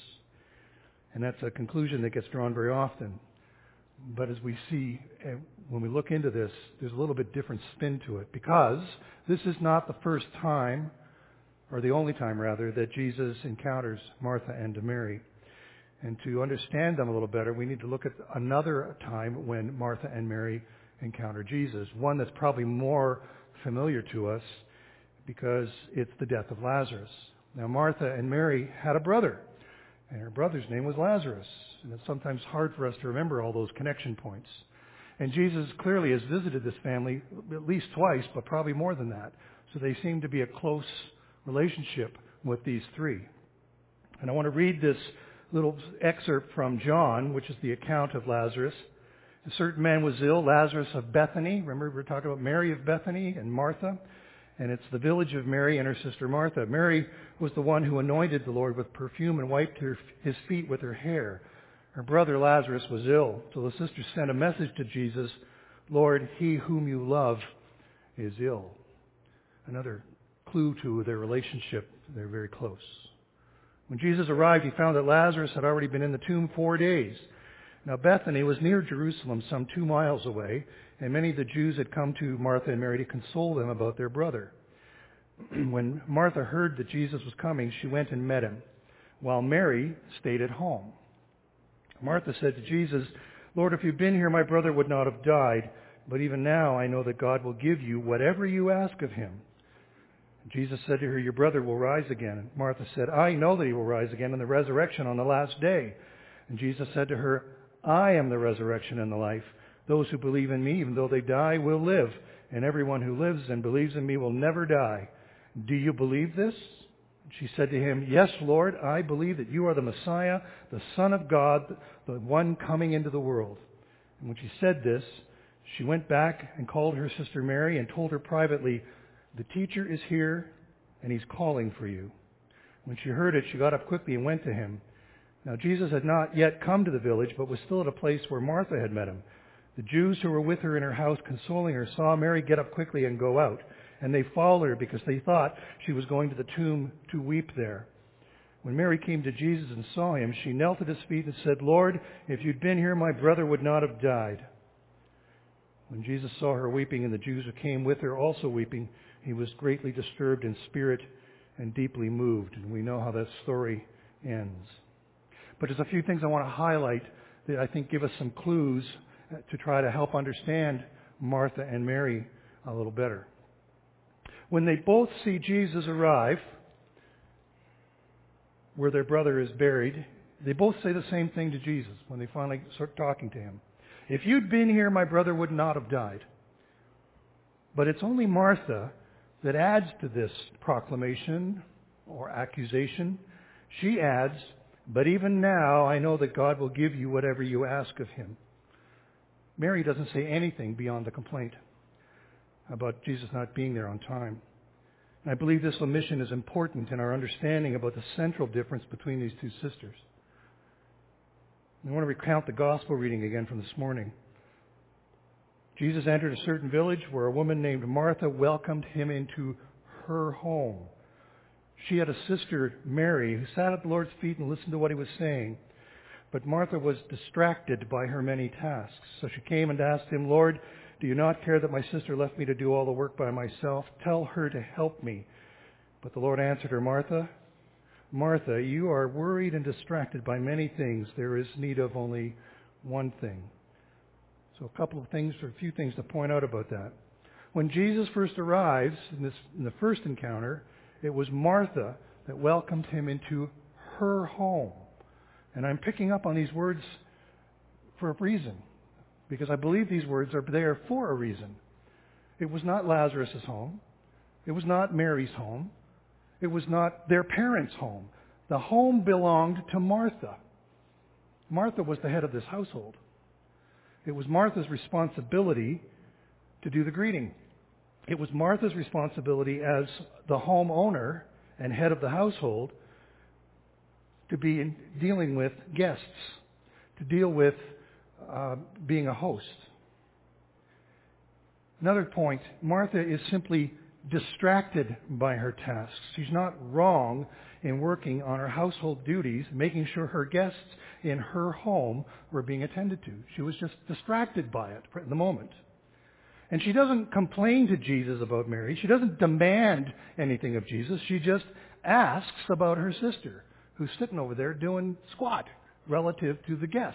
[SPEAKER 2] And that's a conclusion that gets drawn very often. But as we see, when we look into this, there's a little bit different spin to it, because this is not the first time, or the only time rather, that Jesus encounters Martha and Mary. And to understand them a little better, we need to look at another time when Martha and Mary encounter Jesus, one that's probably more familiar to us because it's the death of Lazarus. Now, Martha and Mary had a brother, and her brother's name was Lazarus. And it's sometimes hard for us to remember all those connection points. And Jesus clearly has visited this family at least twice, but probably more than that. So they seem to be a close relationship with these three. And I want to read this little excerpt from John, which is the account of Lazarus. A certain man was ill, Lazarus of Bethany. Remember, we were talking about Mary of Bethany and Martha. And it's the village of Mary and her sister Martha. Mary was the one who anointed the Lord with perfume and wiped her, his feet with her hair. Her brother Lazarus was ill. So the sisters sent a message to Jesus, Lord, he whom you love is ill. Another clue to their relationship. They're very close. When Jesus arrived, he found that Lazarus had already been in the tomb four days. Now Bethany was near Jerusalem, some two miles away, and many of the Jews had come to Martha and Mary to console them about their brother. When Martha heard that Jesus was coming, she went and met him, while Mary stayed at home. Martha said to Jesus, Lord, if you'd been here, my brother would not have died, but even now I know that God will give you whatever you ask of him. Jesus said to her, your brother will rise again. And Martha said, I know that he will rise again in the resurrection on the last day. And Jesus said to her, I am the resurrection and the life. Those who believe in me, even though they die, will live. And everyone who lives and believes in me will never die. Do you believe this? She said to him, yes, Lord, I believe that you are the Messiah, the Son of God, the one coming into the world. And when she said this, she went back and called her sister Mary and told her privately, the teacher is here and he's calling for you. When she heard it, she got up quickly and went to him. Now Jesus had not yet come to the village, but was still at a place where Martha had met him. The Jews who were with her in her house consoling her saw Mary get up quickly and go out, and they followed her because they thought she was going to the tomb to weep there. When Mary came to Jesus and saw him, she knelt at his feet and said, Lord, if you'd been here, my brother would not have died. When Jesus saw her weeping and the Jews who came with her also weeping, he was greatly disturbed in spirit and deeply moved. And we know how that story ends. But there's a few things I want to highlight that I think give us some clues to try to help understand Martha and Mary a little better. When they both see Jesus arrive where their brother is buried, they both say the same thing to Jesus when they finally start talking to him. If you'd been here, my brother would not have died. But it's only Martha that adds to this proclamation or accusation. She adds, but even now I know that God will give you whatever you ask of him. Mary doesn't say anything beyond the complaint about Jesus not being there on time. And I believe this omission is important in our understanding about the central difference between these two sisters. I want to recount the gospel reading again from this morning. Jesus entered a certain village where a woman named Martha welcomed him into her home. She had a sister, Mary, who sat at the Lord's feet and listened to what he was saying. But Martha was distracted by her many tasks. So she came and asked him, Lord, do you not care that my sister left me to do all the work by myself? Tell her to help me. But the Lord answered her, Martha, Martha, you are worried and distracted by many things. There is need of only one thing. So a couple of things, or a few things to point out about that. When Jesus first arrives in, this, in the first encounter, it was Martha that welcomed him into her home. And I'm picking up on these words for a reason, because I believe these words are there for a reason. It was not Lazarus' home. It was not Mary's home. It was not their parents' home. The home belonged to Martha. Martha was the head of this household. It was Martha's responsibility to do the greeting. It was Martha's responsibility as the homeowner and head of the household to be in dealing with guests, to deal with uh, being a host. Another point, Martha is simply distracted by her tasks. She's not wrong in working on her household duties, making sure her guests in her home were being attended to. She was just distracted by it at the moment. And she doesn't complain to Jesus about Mary. She doesn't demand anything of Jesus. She just asks about her sister, who's sitting over there doing squat relative to the guests,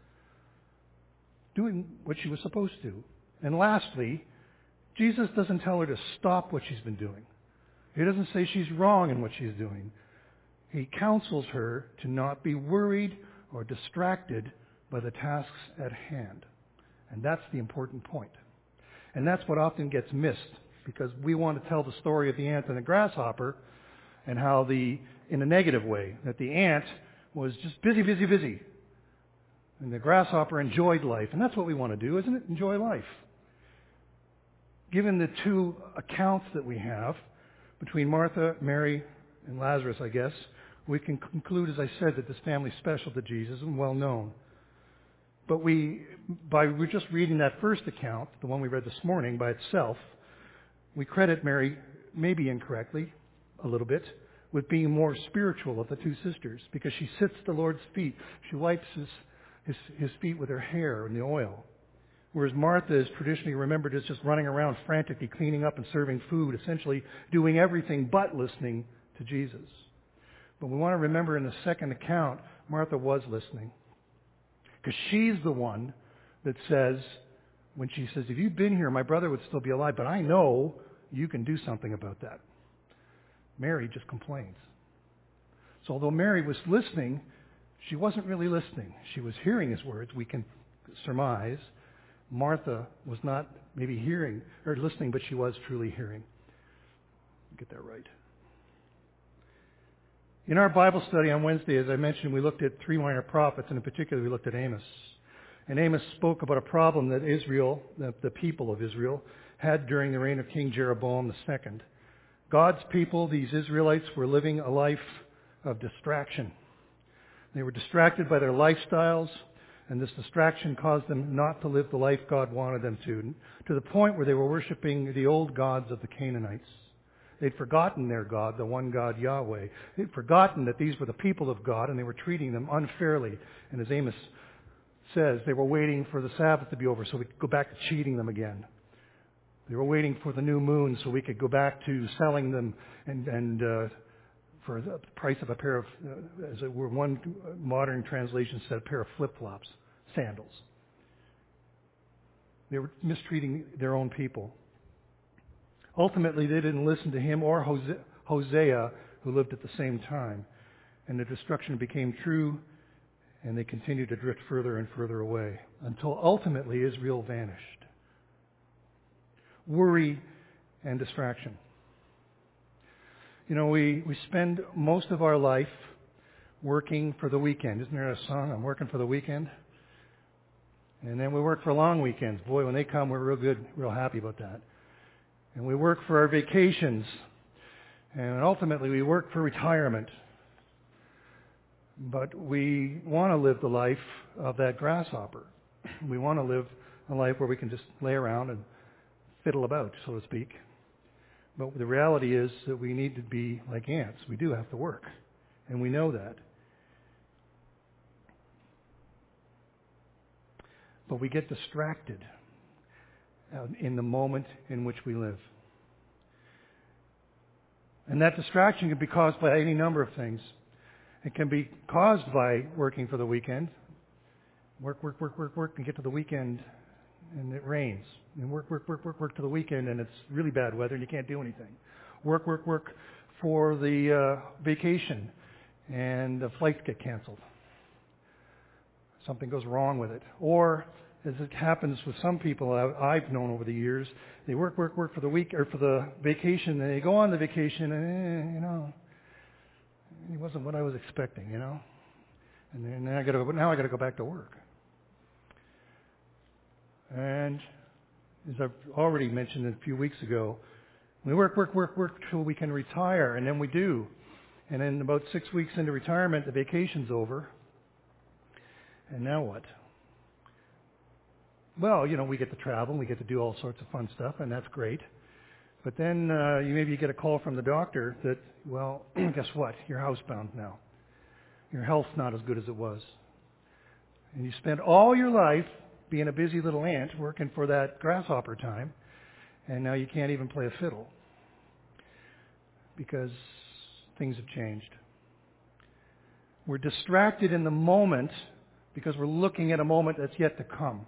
[SPEAKER 2] doing what she was supposed to. And lastly, Jesus doesn't tell her to stop what she's been doing. He doesn't say she's wrong in what she's doing. He counsels her to not be worried or distracted by the tasks at hand. And that's the important point. And that's what often gets missed, because we want to tell the story of the ant and the grasshopper, and how the, in a negative way, that the ant was just busy, busy, busy. And the grasshopper enjoyed life. And that's what we want to do, isn't it? Enjoy life. Given the two accounts that we have, between Martha, Mary, and Lazarus, I guess, we can conclude, as I said, that this family is special to Jesus and well known. But we, by we're just reading that first account, the one we read this morning, by itself, we credit Mary, maybe incorrectly, a little bit, with being more spiritual of the two sisters, because she sits at the Lord's feet. She wipes his, his, his feet with her hair and the oil. Whereas Martha is traditionally remembered as just running around frantically cleaning up and serving food, essentially doing everything but listening to Jesus. But we want to remember in the second account, Martha was listening. Because she's the one that says, when she says, if you'd been here, my brother would still be alive, but I know you can do something about that. Mary just complains. So although Mary was listening, she wasn't really listening. She was hearing his words, we can surmise. Martha was not maybe hearing or listening, but she was truly hearing. Get that right. In our Bible study on Wednesday, as I mentioned, we looked at three minor prophets, and in particular we looked at Amos. And Amos spoke about a problem that Israel, the, the people of Israel, had during the reign of King Jeroboam the Second. God's people, these Israelites, were living a life of distraction. They were distracted by their lifestyles, and this distraction caused them not to live the life God wanted them to, to the point where they were worshiping the old gods of the Canaanites. They'd forgotten their God, the one God, Yahweh. They'd forgotten that these were the people of God, and they were treating them unfairly. And as Amos says, they were waiting for the Sabbath to be over so we could go back to cheating them again. They were waiting for the new moon so we could go back to selling them and, and uh, for the price of a pair of, uh, as it were, one modern translation said, a pair of flip-flops, sandals. They were mistreating their own people. Ultimately, they didn't listen to him or Hosea, who lived at the same time. And the destruction became true, and they continued to drift further and further away until ultimately Israel vanished. Worry and distraction. You know, we, we spend most of our life working for the weekend. Isn't there a song, I'm working for the weekend? And then we work for long weekends. Boy, when they come, we're real good, real happy about that. And we work for our vacations. And ultimately, we work for retirement. But we want to live the life of that grasshopper. We want to live a life where we can just lay around and fiddle about, so to speak. But the reality is that we need to be like ants. We do have to work. And we know that. But we get distracted in the moment in which we live. And that distraction can be caused by any number of things. It can be caused by working for the weekend. Work, work, work, work, work, and get to the weekend and it rains. And work, work, work, work, work to the weekend and it's really bad weather and you can't do anything. Work, work, work for the uh, vacation and the flights get canceled. Something goes wrong with it. Or, as it happens with some people I've known over the years, they work, work, work for the week or for the vacation, and they go on the vacation, and eh, you know, it wasn't what I was expecting, you know. And then I got to now I got to go back to work. And as I've already mentioned a few weeks ago, we work, work, work, work till we can retire, and then we do. And then about six weeks into retirement, the vacation's over. And now what? Well, you know, we get to travel, we get to do all sorts of fun stuff, and that's great. But then uh, you maybe get a call from the doctor that, well, guess what? You're housebound now. Your health's not as good as it was. And you spent all your life being a busy little ant working for that grasshopper time, and now you can't even play a fiddle because things have changed. We're distracted in the moment because we're looking at a moment that's yet to come.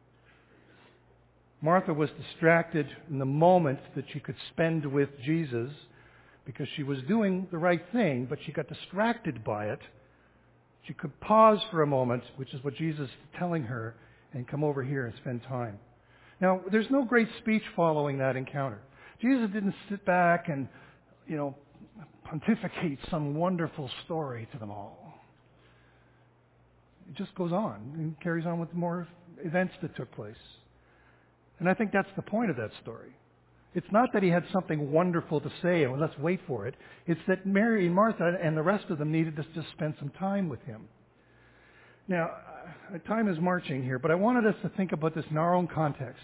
[SPEAKER 2] Martha was distracted in the moment that she could spend with Jesus because she was doing the right thing, but she got distracted by it. She could pause for a moment, which is what Jesus is telling her, and come over here and spend time. Now, there's no great speech following that encounter. Jesus didn't sit back and, you know, pontificate some wonderful story to them all. It just goes on and carries on with more events that took place. And I think that's the point of that story. It's not that he had something wonderful to say, and let's wait for it. It's that Mary and Martha and the rest of them needed to just spend some time with him. Now, time is marching here, but I wanted us to think about this in our own context.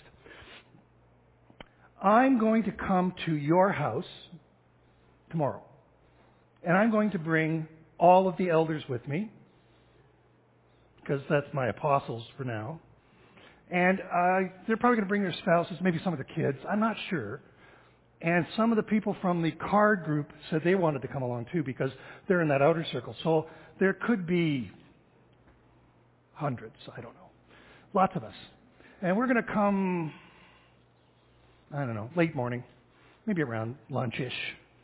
[SPEAKER 2] I'm going to come to your house tomorrow, and I'm going to bring all of the elders with me, because that's my apostles for now. And uh, they're probably going to bring their spouses, maybe some of the kids. I'm not sure. And some of the people from the card group said they wanted to come along too because they're in that outer circle. So there could be hundreds, I don't know. Lots of us. And we're going to come, I don't know, late morning, maybe around lunch-ish.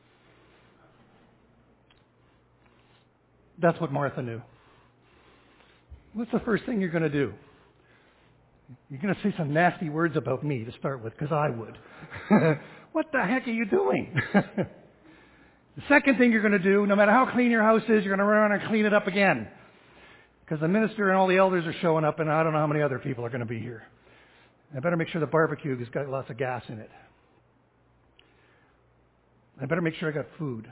[SPEAKER 2] That's what Martha knew. What's the first thing you're going to do? You're going to say some nasty words about me to start with, because I would. What the heck are you doing? The second thing you're going to do, no matter how clean your house is, you're going to run around and clean it up again. Because the minister and all the elders are showing up, and I don't know how many other people are going to be here. I better make sure the barbecue has got lots of gas in it. I better make sure I got food.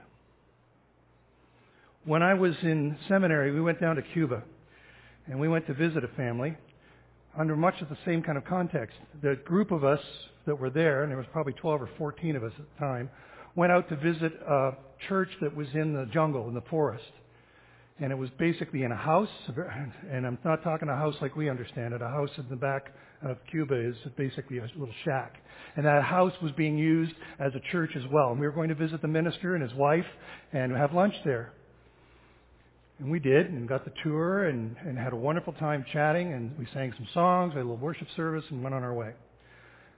[SPEAKER 2] When I was in seminary, we went down to Cuba, and we went to visit a family under much of the same kind of context. The group of us that were there, and there was probably twelve or fourteen of us at the time, went out to visit a church that was in the jungle, in the forest. And it was basically in a house, and I'm not talking a house like we understand it. A house in the back of Cuba is basically a little shack. And that house was being used as a church as well. And we were going to visit the minister and his wife and have lunch there. And we did, and got the tour, and, and had a wonderful time chatting, and we sang some songs, we had a little worship service, and went on our way.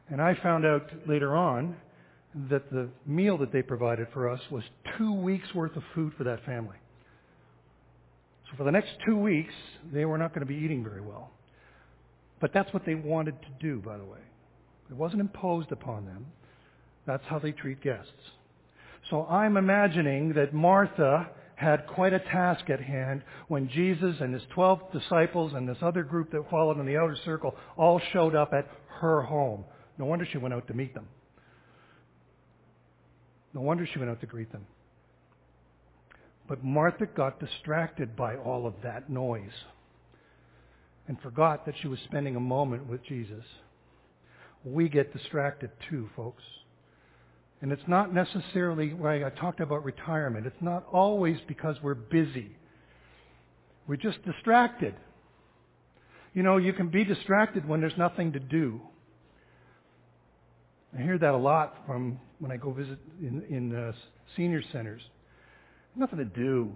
[SPEAKER 2] And I found out later on that the meal that they provided for us was two weeks' worth of food for that family. So for the next two weeks, they were not going to be eating very well. But that's what they wanted to do, by the way. It wasn't imposed upon them. That's how they treat guests. So I'm imagining that Martha had quite a task at hand when Jesus and his twelve disciples and this other group that followed in the outer circle all showed up at her home. No wonder she went out to meet them. No wonder she went out to greet them. But Martha got distracted by all of that noise and forgot that she was spending a moment with Jesus. We get distracted too, folks. And it's not necessarily, why I talked about retirement, it's not always because we're busy. We're just distracted. You know, you can be distracted when there's nothing to do. I hear that a lot from when I go visit in, in uh, senior centers. Nothing to do.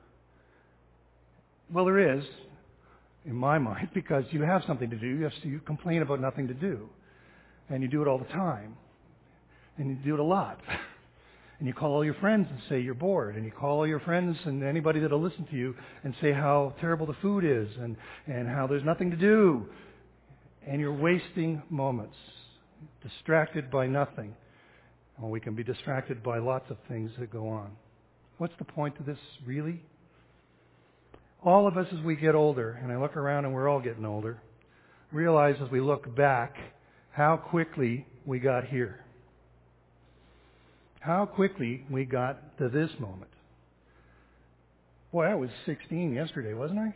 [SPEAKER 2] Well, there is, in my mind, because you have something to do. You, have to, you complain about nothing to do. And you do it all the time. And you do it a lot. And you call all your friends and say you're bored. And you call all your friends and anybody that will listen to you and say how terrible the food is and, and how there's nothing to do. And you're wasting moments, distracted by nothing. Well, we can be distracted by lots of things that go on. What's the point of this, really? All of us as we get older, and I look around and we're all getting older, realize as we look back how quickly we got here. How quickly we got to this moment. Boy, I was sixteen yesterday, wasn't I?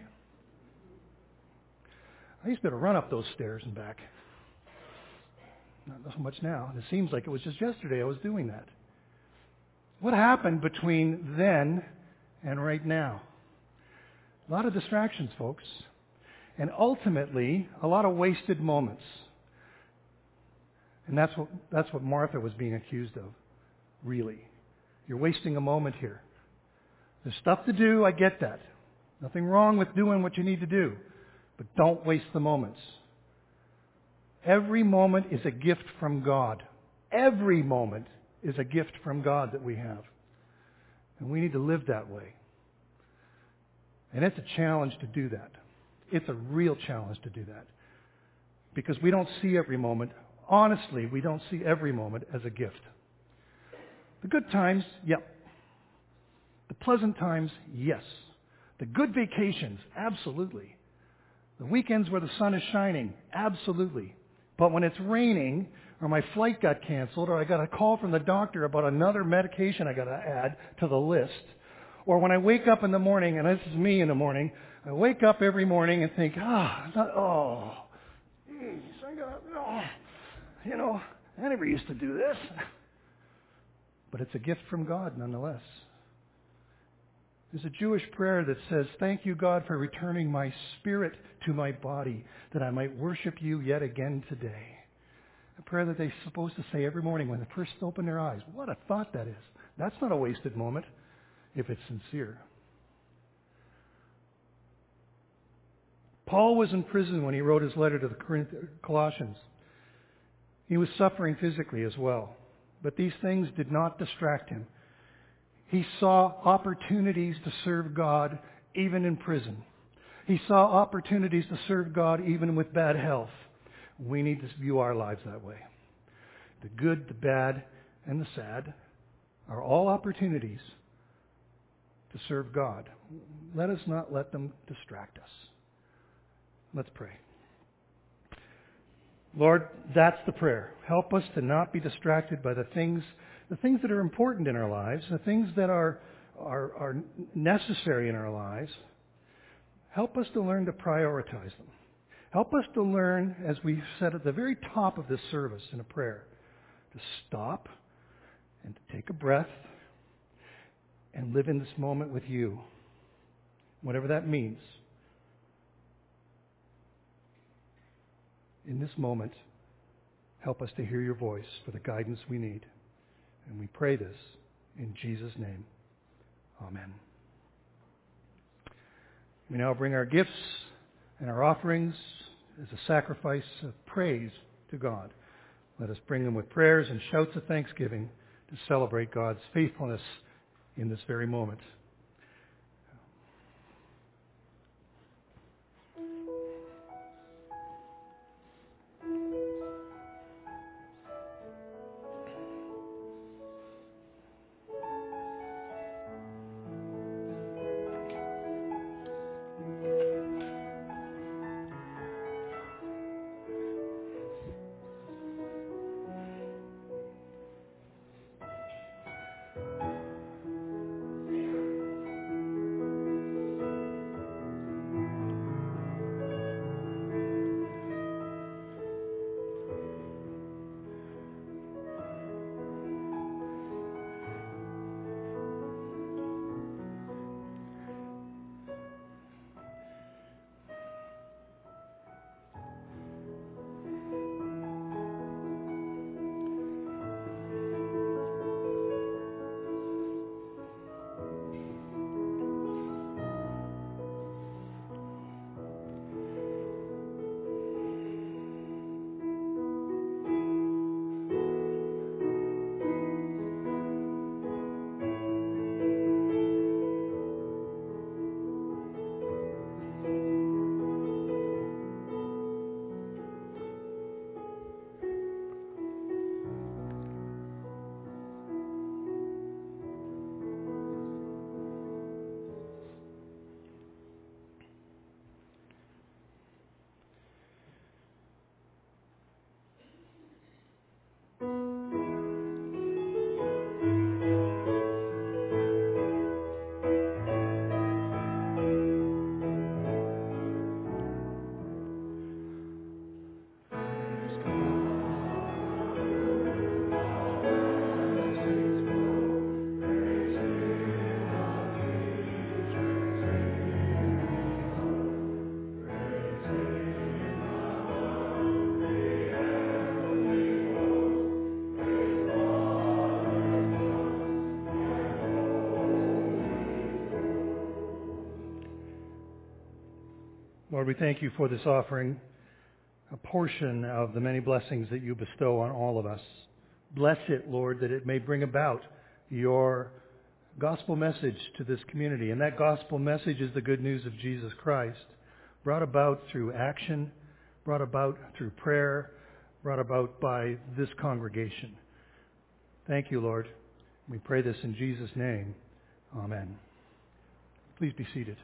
[SPEAKER 2] I used to be able to run up those stairs and back. Not so much now. It seems like it was just yesterday I was doing that. What happened between then and right now? A lot of distractions, folks. And ultimately, a lot of wasted moments. And that's what, that's what Martha was being accused of, really. You're wasting a moment here. There's stuff to do, I get that. Nothing wrong with doing what you need to do. But don't waste the moments. Every moment is a gift from God. Every moment is a gift from God that we have. And we need to live that way. And it's a challenge to do that. It's a real challenge to do that. Because we don't see every moment. Honestly, we don't see every moment as a gift. The good times, yep. The pleasant times, yes. The good vacations, absolutely. The weekends where the sun is shining, absolutely. But when it's raining, or my flight got canceled, or I got a call from the doctor about another medication I got to add to the list, or when I wake up in the morning, and this is me in the morning, I wake up every morning and think, ah, not, oh, geez, I got, oh, you know, I never used to do this. But it's a gift from God nonetheless. There's a Jewish prayer that says, thank you, God, for returning my spirit to my body, that I might worship you yet again today. A prayer that they're supposed to say every morning when they first open their eyes. What a thought that is. That's not a wasted moment if it's sincere. Paul was in prison when he wrote his letter to the Colossians. He was suffering physically as well. But these things did not distract him. He saw opportunities to serve God even in prison. He saw opportunities to serve God even with bad health. We need to view our lives that way. The good, the bad, and the sad are all opportunities to serve God. Let us not let them distract us. Let's pray. Lord, that's the prayer. Help us to not be distracted by the things, the things that are important in our lives, the things that are, are, are necessary in our lives. Help us to learn to prioritize them. Help us to learn, as we said at the very top of this service in a prayer, to stop and to take a breath and live in this moment with you, whatever that means. In this moment, help us to hear your voice for the guidance we need. And we pray this in Jesus' name. Amen. We now bring our gifts and our offerings as a sacrifice of praise to God. Let us bring them with prayers and shouts of thanksgiving to celebrate God's faithfulness in this very moment. Lord, we thank you for this offering, a portion of the many blessings that you bestow on all of us. Bless it, Lord, that it may bring about your gospel message to this community. And that gospel message is the good news of Jesus Christ, brought about through action, brought about through prayer, brought about by this congregation. Thank you, Lord. We pray this in Jesus' name. Amen. Please be seated.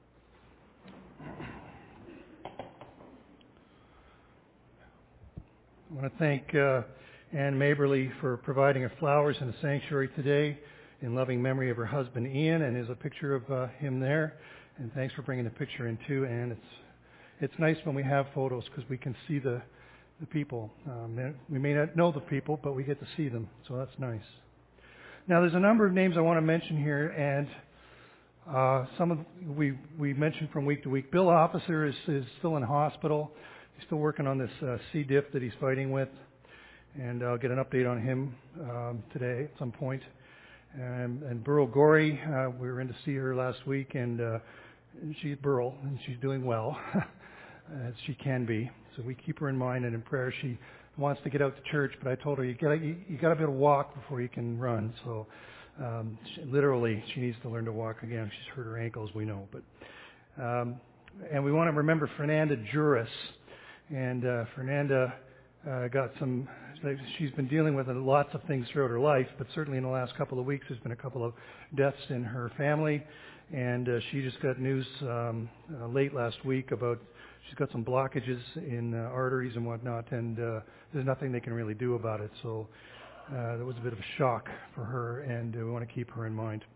[SPEAKER 2] I want to thank uh, Ann Maberly for providing her flowers in the sanctuary today in loving memory of her husband Ian, and there's a picture of uh, him there. And thanks for bringing the picture in too, Ann. It's it's nice when we have photos because we can see the the people. Um, we may not know the people, but we get to see them, so that's nice. Now, there's a number of names I want to mention here, and uh, some of we we mentioned from week to week. Bill Officer is is still in hospital. He's still working on this uh, C. diff that he's fighting with, and I'll get an update on him um, today at some point. And, and Burl Gorey, uh, we were in to see her last week, and uh, she's Burl, and she's doing well, as she can be. So we keep her in mind and in prayer. She wants to get out to church, but I told her you got you, you got to be able to walk before you can run. So um, she, literally, she needs to learn to walk again. She's hurt her ankles, we know. But um, and we want to remember Fernanda Juris. And uh, Fernanda uh, got some, she's been dealing with lots of things throughout her life, but certainly in the last couple of weeks there's been a couple of deaths in her family. And uh, she just got news um, uh, late last week about she's got some blockages in uh, arteries and whatnot, and uh, there's nothing they can really do about it. So uh, that was a bit of a shock for her, and uh, we want to keep her in mind.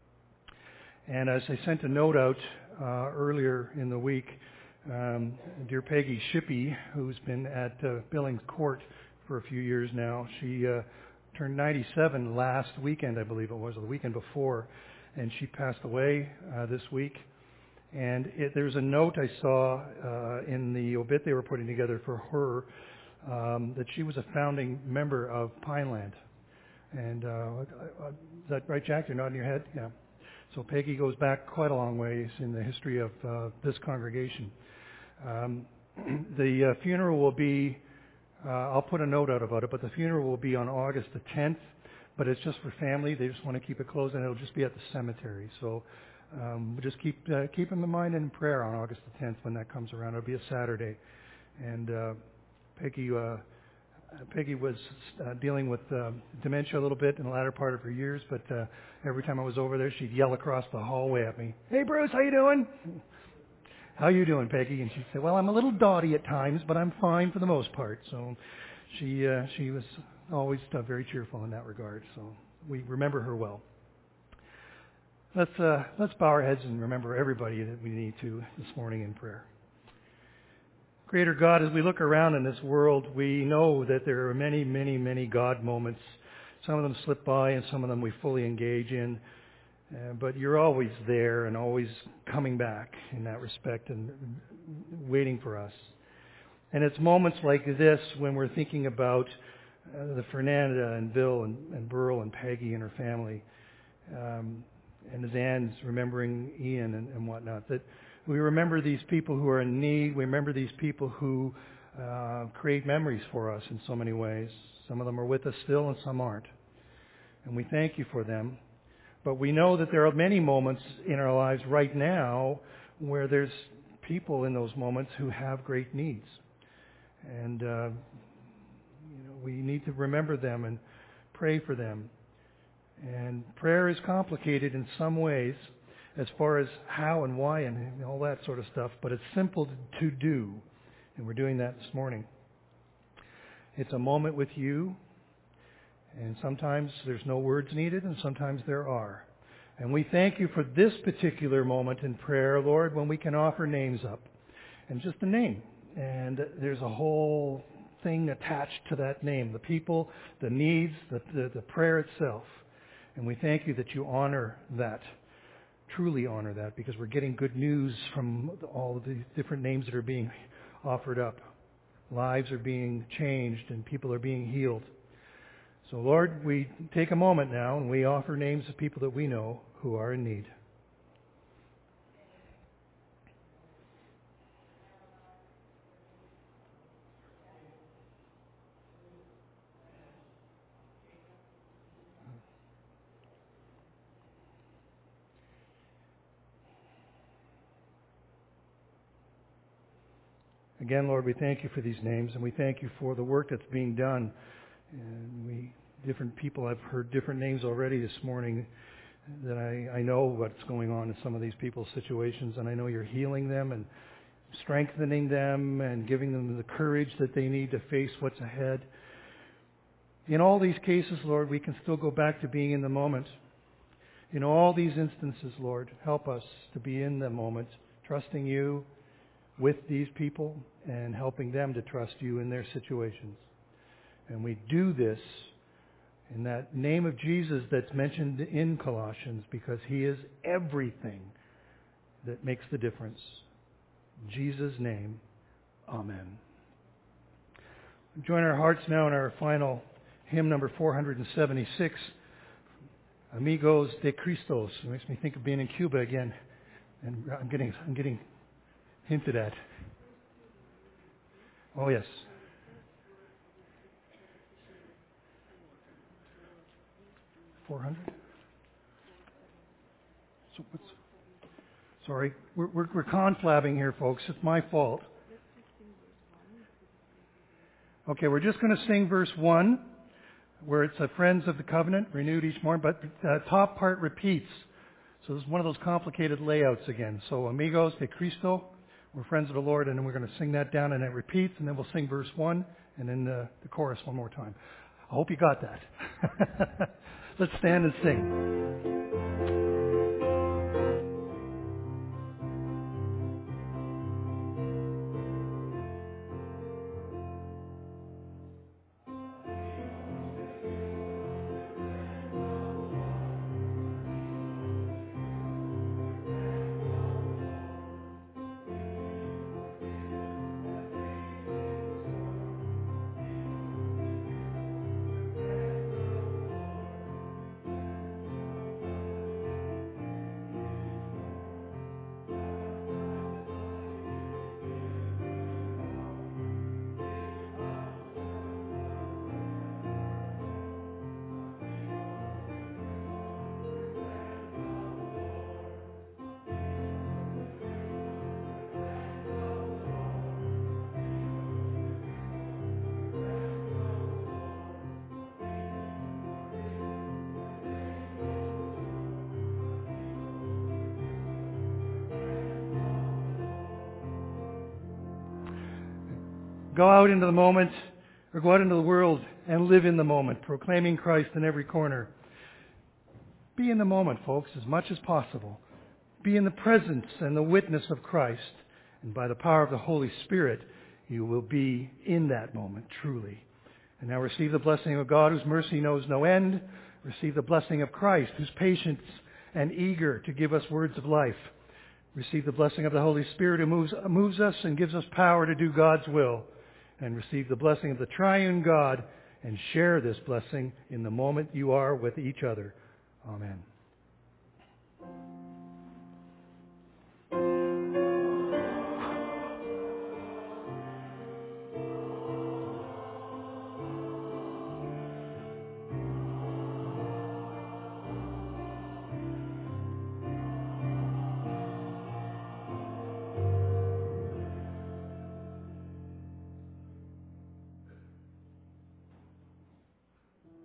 [SPEAKER 2] And as I sent a note out uh, earlier in the week, Um, dear Peggy Shippey, who's been at uh, Billings Court for a few years now, she uh, turned ninety-seven last weekend, I believe it was, or the weekend before, and she passed away uh, this week. And it, there's a note I saw uh, in the obit they were putting together for her um, that she was a founding member of Pineland. And uh, uh, is that right, Jack? You're nodding your head? Yeah. So Peggy goes back quite a long ways in the history of uh, this congregation. Um, the uh, funeral will be Uh, I'll put a note out about it, but the funeral will be on August the tenth, but it's just for family. They just want to keep it closed, and it'll just be at the cemetery. So um, just keep uh, keep them in mind and in prayer on August the tenth when that comes around. It'll be a Saturday. And uh, Peggy, uh, Peggy was uh, dealing with uh, dementia a little bit in the latter part of her years, but uh, every time I was over there, she'd yell across the hallway at me, "Hey, Bruce, how you doing?" "How you doing, Peggy?" And she'd say, "Well, I'm a little dotty at times, but I'm fine for the most part." So she uh, she was always uh, very cheerful in that regard. So we remember her well. Let's uh, let's bow our heads and remember everybody that we need to this morning in prayer. Creator God, as we look around in this world, we know that there are many, many, many God moments. Some of them slip by and some of them we fully engage in. Uh, but you're always there and always coming back in that respect and waiting for us. And it's moments like this when we're thinking about uh, the Fernanda and Bill and, and Burl and Peggy and her family. Um, and as Anne's remembering Ian and, and whatnot, that we remember these people who are in need. We remember these people who uh, create memories for us in so many ways. Some of them are with us still and some aren't. And we thank you for them. But we know that there are many moments in our lives right now where there's people in those moments who have great needs. And uh, you know, we need to remember them and pray for them. And prayer is complicated in some ways as far as how and why and all that sort of stuff, but it's simple to do, and we're doing that this morning. It's a moment with you, and sometimes there's no words needed, and sometimes there are. And we thank you for this particular moment in prayer, Lord, when we can offer names up, and just a name. And there's a whole thing attached to that name, the people, the needs, the, the, the prayer itself. And we thank you that you honor that. Truly honor that, because we're getting good news from all of the different names that are being offered up. Lives are being changed and people are being healed. So Lord, we take a moment now and we offer names of people that we know who are in need. Again, Lord, we thank you for these names, and we thank you for the work that's being done. And we, different people, I've heard different names already this morning that I, I know what's going on in some of these people's situations, and I know you're healing them and strengthening them and giving them the courage that they need to face what's ahead. In all these cases, Lord, we can still go back to being in the moment. In all these instances, Lord, help us to be in the moment, trusting you with these people and helping them to trust you in their situations. And we do this in that name of Jesus that's mentioned in Colossians, because he is everything that makes the difference. In Jesus' name, amen. Join our hearts now in our final hymn, number four hundred seventy-six, Amigos de Cristos. It makes me think of being in Cuba again. And I'm getting, I'm getting hinted at. Oh, yes. four hundred? So what's, sorry, we're, we're, we're conflabbing here, folks. It's my fault. Okay, we're just going to sing verse one, where it's a Friends of the Covenant, renewed each morning, but the top part repeats. So this is one of those complicated layouts again. So, Amigos de Cristo, we're friends of the Lord, and then we're going to sing that down, and it repeats, and then we'll sing verse one, and then the, the chorus one more time. I hope you got that. Let's stand and sing. Go out into the moment, or go out into the world and live in the moment, proclaiming Christ in every corner. Be in the moment, folks, as much as possible. Be in the presence and the witness of Christ. And by the power of the Holy Spirit, you will be in that moment, truly. And now receive the blessing of God, whose mercy knows no end. Receive the blessing of Christ, who's patient and eager to give us words of life. Receive the blessing of the Holy Spirit, who moves, moves us and gives us power to do God's will. And receive the blessing of the triune God, and share this blessing in the moment you are with each other. Amen.